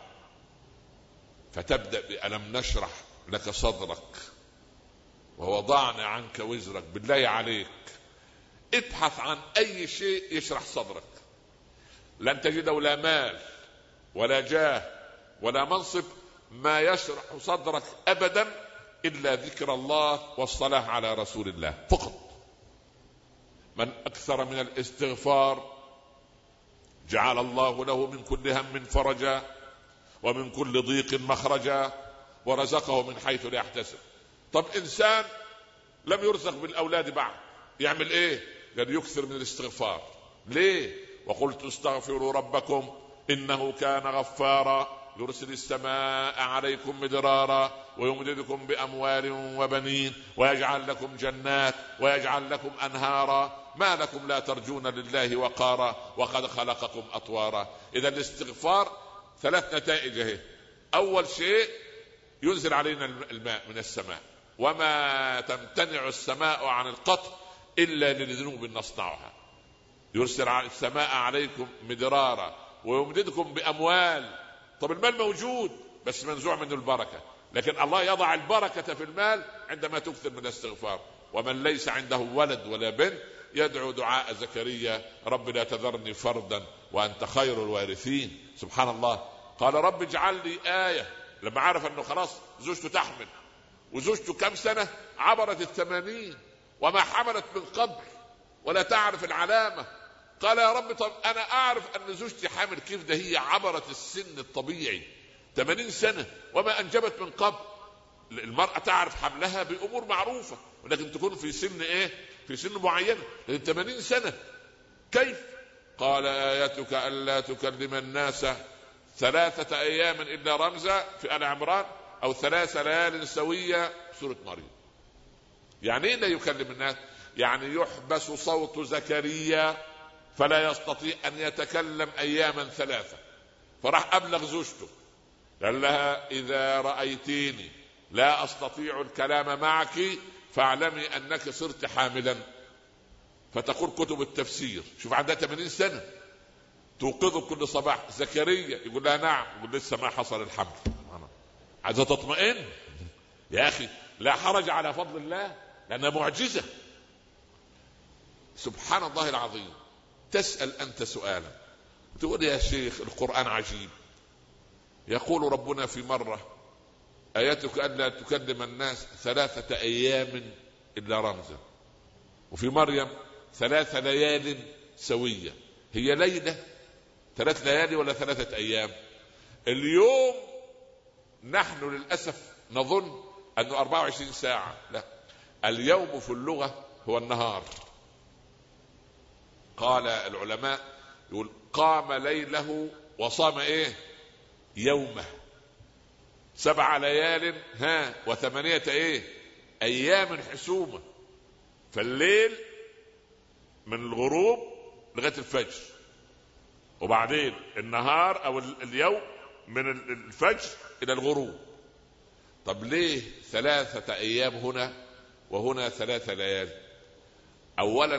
فتبدأ بألم نشرح لك صدرك ووضعنا عنك وزرك. بالله عليك ابحث عن أي شيء يشرح صدرك، لن تجده لا مال ولا جاه ولا منصب ما يشرح صدرك أبدا إلا ذكر الله والصلاة على رسول الله فقط. من أكثر من الاستغفار جعل الله له من كل هم فرجا ومن كل ضيق مخرجا ورزقه من حيث لا يحتسب. طب إنسان لم يرزق بالأولاد بعد يعمل إيه؟ قال يكثر من الاستغفار. ليه؟ وقلت استغفروا ربكم إنه كان غفارا يرسل السماء عليكم مدرارا ويمددكم بأموال وبنين ويجعل لكم جنات ويجعل لكم أنهارا ما لكم لا ترجون لله وقارا وقد خلقكم أطوارا. إذا الاستغفار ثلاث نتائج. أول شيء ينزل علينا الماء من السماء، وما تمتنع السماء عن القطر إلا للذنوب نصنعها. يرسل السماء عليكم مدرارا ويمددكم بأموال. طب المال موجود بس منزوع منه البركة، لكن الله يضع البركة في المال عندما تكثر من الاستغفار. ومن ليس عنده ولد ولا بنت يدعو دعاء زكريا رب لا تذرني فردا وأنت خير الوارثين. سبحان الله. قال رب اجعل لي آية. لما عرف أنه خلاص زوجته تحمل، وزوجته كم سنة؟ عبرت الثمانين وما حملت من قبل ولا تعرف العلامة. قال يا رب طب أنا أعرف أن زوجتي حامل كيف؟ ده هي عبرت السن الطبيعي ثمانين سنة وما أنجبت من قبل. المرأة تعرف حملها بأمور معروفة، ولكن تكون في سن إيه؟ في سن معينة. لكن ثمانين سنة كيف؟ قال آياتك ألا تكلم الناس ثلاثة أيام إلا رمزا في آل عمران، أو ثلاث ليال سوية سورة مريم. يعني إيه لا يكلم الناس؟ يعني يحبس صوت زكريا فلا يستطيع أن يتكلم أياما ثلاثة. فراح أبلغ زوجته قال لها إذا رأيتيني لا أستطيع الكلام معك فاعلمي أنك صرت حاملا. فتقول كتب التفسير، شوف عندها ثمانين سنة توقظه كل صباح زكريا يقول لها نعم، يقول لسه ما حصل الحمل. عايزة تطمئن يا أخي، لا حرج على فضل الله لأنها معجزة. سبحان الله العظيم. تسأل أنت سؤالا تقول يا شيخ القرآن عجيب. يقول ربنا في مرة آياتك ألا تكلم الناس ثلاثة أيام إلا رمزا، وفي مريم ثلاث ليال سوية. هي ليلة ثلاث ليالي ولا ثلاثة أيام؟ اليوم نحن للأسف نظن أنه أربعة وعشرين ساعة. لا، اليوم في اللغة هو النهار. قال العلماء يقول قام ليله وصام ايه؟ يومه. سبع ليال ها وثمانية ايه؟ ايام حسومة. فالليل من الغروب لغاية الفجر، وبعدين النهار او اليوم من الفجر الى الغروب. طب ليه ثلاثة ايام هنا وهنا ثلاثة ليال؟ اولا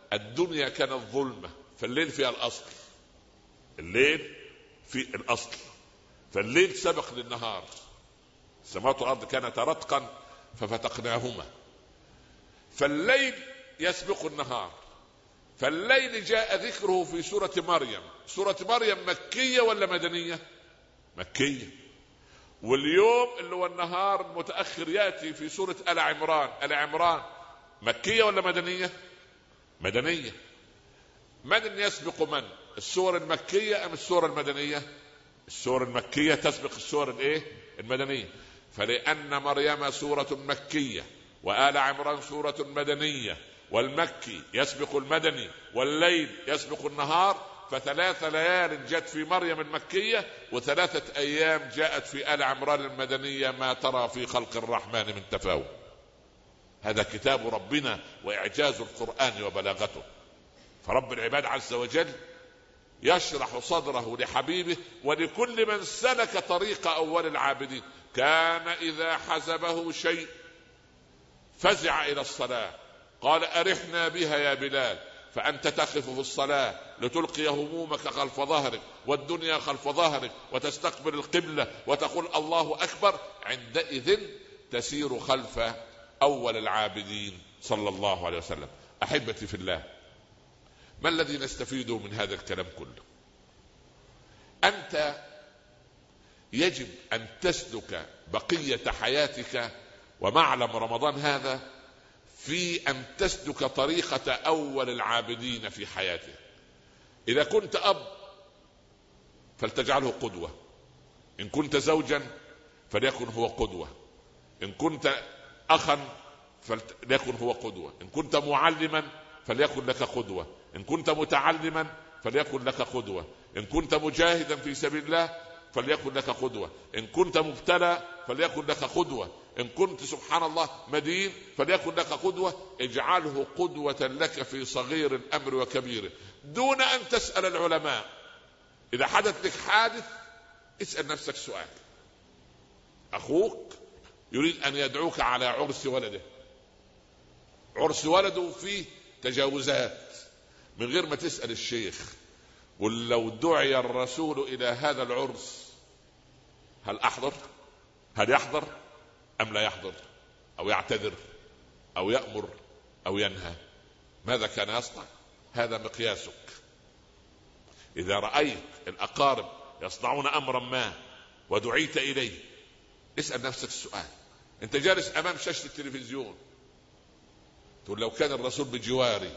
الدنيا كانت ظلمة فالليل فيها الأصل، الليل في الأصل، فالليل سبق للنهار. السماوات والأرض كانت رتقا ففتقناهما، فالليل يسبق النهار. فالليل جاء ذكره في سورة مريم. سورة مريم مكية ولا مدنية؟ مكية. واليوم اللي هو النهار المتأخر يأتي في سورة آل عمران. آل عمران مكية ولا مدنية؟ مدنية. من يسبق من؟ السور المكية أم السور المدنية؟ السور المكية تسبق السور الايه؟ المدنية. فلأن مريم سورة مكية وآل عمران سورة مدنية، والمكي يسبق المدني والليل يسبق النهار، فثلاث ليال جاءت في مريم المكية وثلاثة أيام جاءت في آل عمران المدنية. ما ترى في خلق الرحمن من تفاوت. هذا كتاب ربنا وإعجاز القرآن وبلاغته. فرب العباد عز وجل يشرح صدره لحبيبه ولكل من سلك طريق أول العابدين. كان إذا حزبه شيء فزع إلى الصلاة قال أرحنا بها يا بلال، فأنت تخف في الصلاة لتلقي همومك خلف ظهرك والدنيا خلف ظهرك وتستقبل القبلة وتقول الله أكبر. عندئذ تسير خلف أول العابدين صلى الله عليه وسلم. أحبتي في الله، ما الذي نستفيده من هذا الكلام كله؟ أنت يجب أن تسلك بقية حياتك ومعلم رمضان هذا في أن تسلك طريقة أول العابدين في حياته. إذا كنت أب فلتجعله قدوة، إن كنت زوجا فليكن هو قدوة، إن كنت أخا فليكن هو قدوة، إن كنت معلما فليكن لك قدوة، إن كنت متعلما فليكن لك قدوة، إن كنت مجاهدا في سبيل الله فليكن لك قدوة، إن كنت مبتلى فليكن لك قدوة، إن كنت سبحان الله مدين فليكن لك قدوة. اجعله قدوة لك في صغير الأمر وكبيره، دون أن تسأل العلماء. إذا حدث لك حادث اسأل نفسك سؤال. أخوك يريد أن يدعوك على عرس ولده، عرس ولده فيه تجاوزات، من غير ما تسأل الشيخ. ولو دعي الرسول إلى هذا العرس هل أحضر؟ هل يحضر أم لا يحضر؟ أو يعتذر أو يأمر أو ينهى؟ ماذا كان يصنع؟ هذا مقياسك. إذا رأيت الأقارب يصنعون أمرا ما ودعيت إليه اسأل نفسك السؤال. أنت جالس أمام شاشة التلفزيون تقول لو كان الرسول بجواري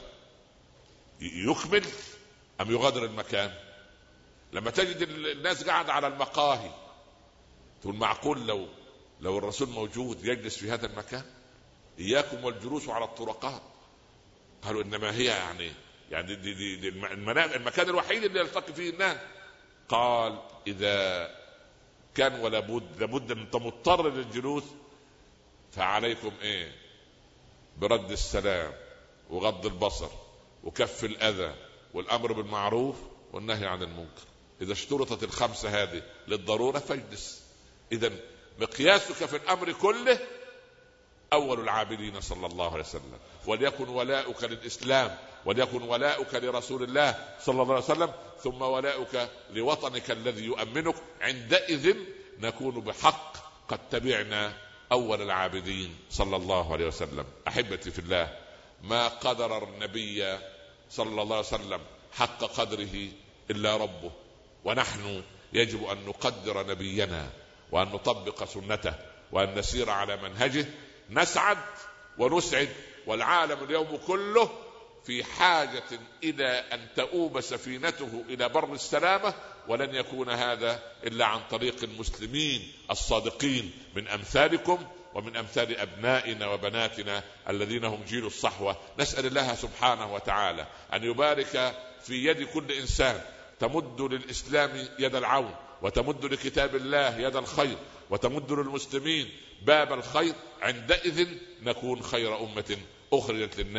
يكمل أم يغادر المكان؟ لما تجد الناس قاعدة على المقاهي تقول معقول لو لو الرسول موجود يجلس في هذا المكان؟ إياكم والجلوس على الطرقات. قالوا إنما هي يعني يعني دي دي دي المكان الوحيد اللي يلتقي فيه الناس. قال إذا كان ولا بد لابد أن مضطر للجلوس فعليكم إيه؟ برد السلام وغض البصر وكف الأذى والأمر بالمعروف والنهي عن المنكر. إذا اشترطت الخمسة هذه للضرورة فاجلس. إذا مقياسك في الأمر كله أول العابدين صلى الله عليه وسلم. وليكن ولاؤك للإسلام، وليكن ولاؤك لرسول الله صلى الله عليه وسلم، ثم ولاؤك لوطنك الذي يؤمنك. عندئذ نكون بحق قد تبعنا أول العابدين صلى الله عليه وسلم. أحبتي في الله، ما قدر النبي صلى الله عليه وسلم حق قدره إلا ربه، ونحن يجب أن نقدر نبينا وأن نطبق سنته وأن نسير على منهجه. نسعد ونسعد، والعالم اليوم كله في حاجة إلى أن تؤوب سفينته إلى بر السلامة، ولن يكون هذا إلا عن طريق المسلمين الصادقين من أمثالكم ومن أمثال أبنائنا وبناتنا الذين هم جيل الصحوة. نسأل الله سبحانه وتعالى أن يبارك في يد كل إنسان تمد للإسلام يد العون، وتمد لكتاب الله يد الخير، وتمد للمسلمين باب الخير. عندئذ نكون خير أمة أخرجت للناس.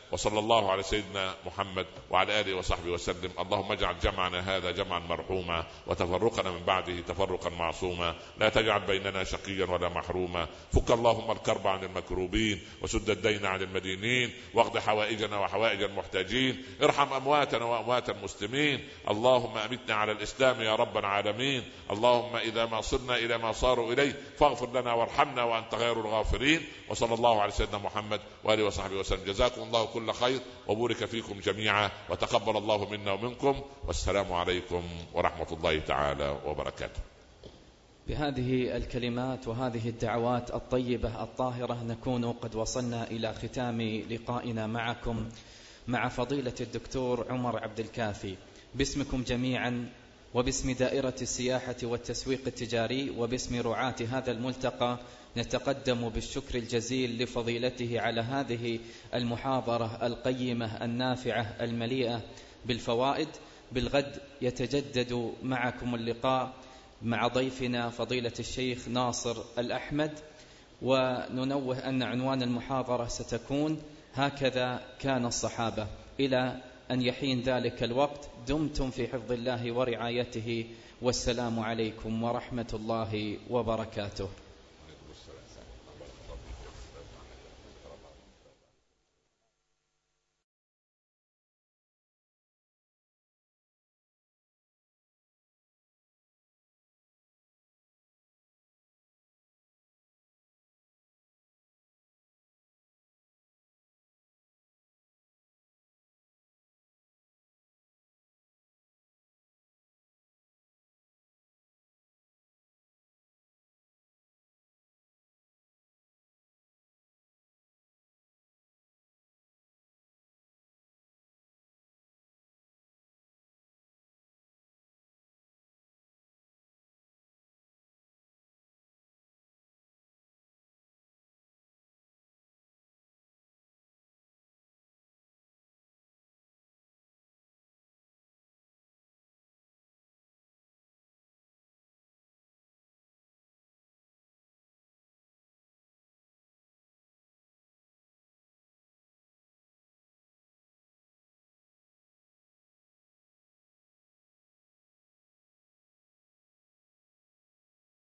وصلى الله على سيدنا محمد وعلى آله وصحبه وسلم. اللهم اجعل جمعنا هذا جمعا مرحوما وتفرقنا من بعده تفرقا معصوما، لا تجعل بيننا شقيا ولا محروما. فك اللهم الكرب عن المكروبين وسد الدين عن المدينين واقض حوائجنا وحوائج المحتاجين. ارحم أمواتنا وأموات المسلمين. اللهم أمتنا على الإسلام يا رب العالمين. اللهم إذا ما صرنا إلى ما صاروا إليه فاغفر لنا وارحمنا وأنت غير الغافرين. وصلى الله على سيدنا محمد وآله وصحبه وسلم. جزاكم الله كل خير وبارك فيكم جميعا وتقبل الله منا ومنكم، والسلام عليكم ورحمة الله تعالى وبركاته. بهذه الكلمات وهذه الدعوات الطيبة الطاهرة نكون قد وصلنا إلى ختام لقائنا معكم مع فضيلة الدكتور عمر عبد الكافي. باسمكم جميعا وباسم دائرة السياحة والتسويق التجاري وباسم رعاة هذا الملتقى نتقدم بالشكر الجزيل لفضيلته على هذه المحاضرة القيمة النافعة المليئة بالفوائد. بالغد يتجدد معكم اللقاء مع ضيفنا فضيلة الشيخ ناصر الأحمد، وننوه أن عنوان المحاضرة ستكون هكذا كان الصحابة. إلى أن يحين ذلك الوقت دمتم في حفظ الله ورعايته، والسلام عليكم ورحمة الله وبركاته.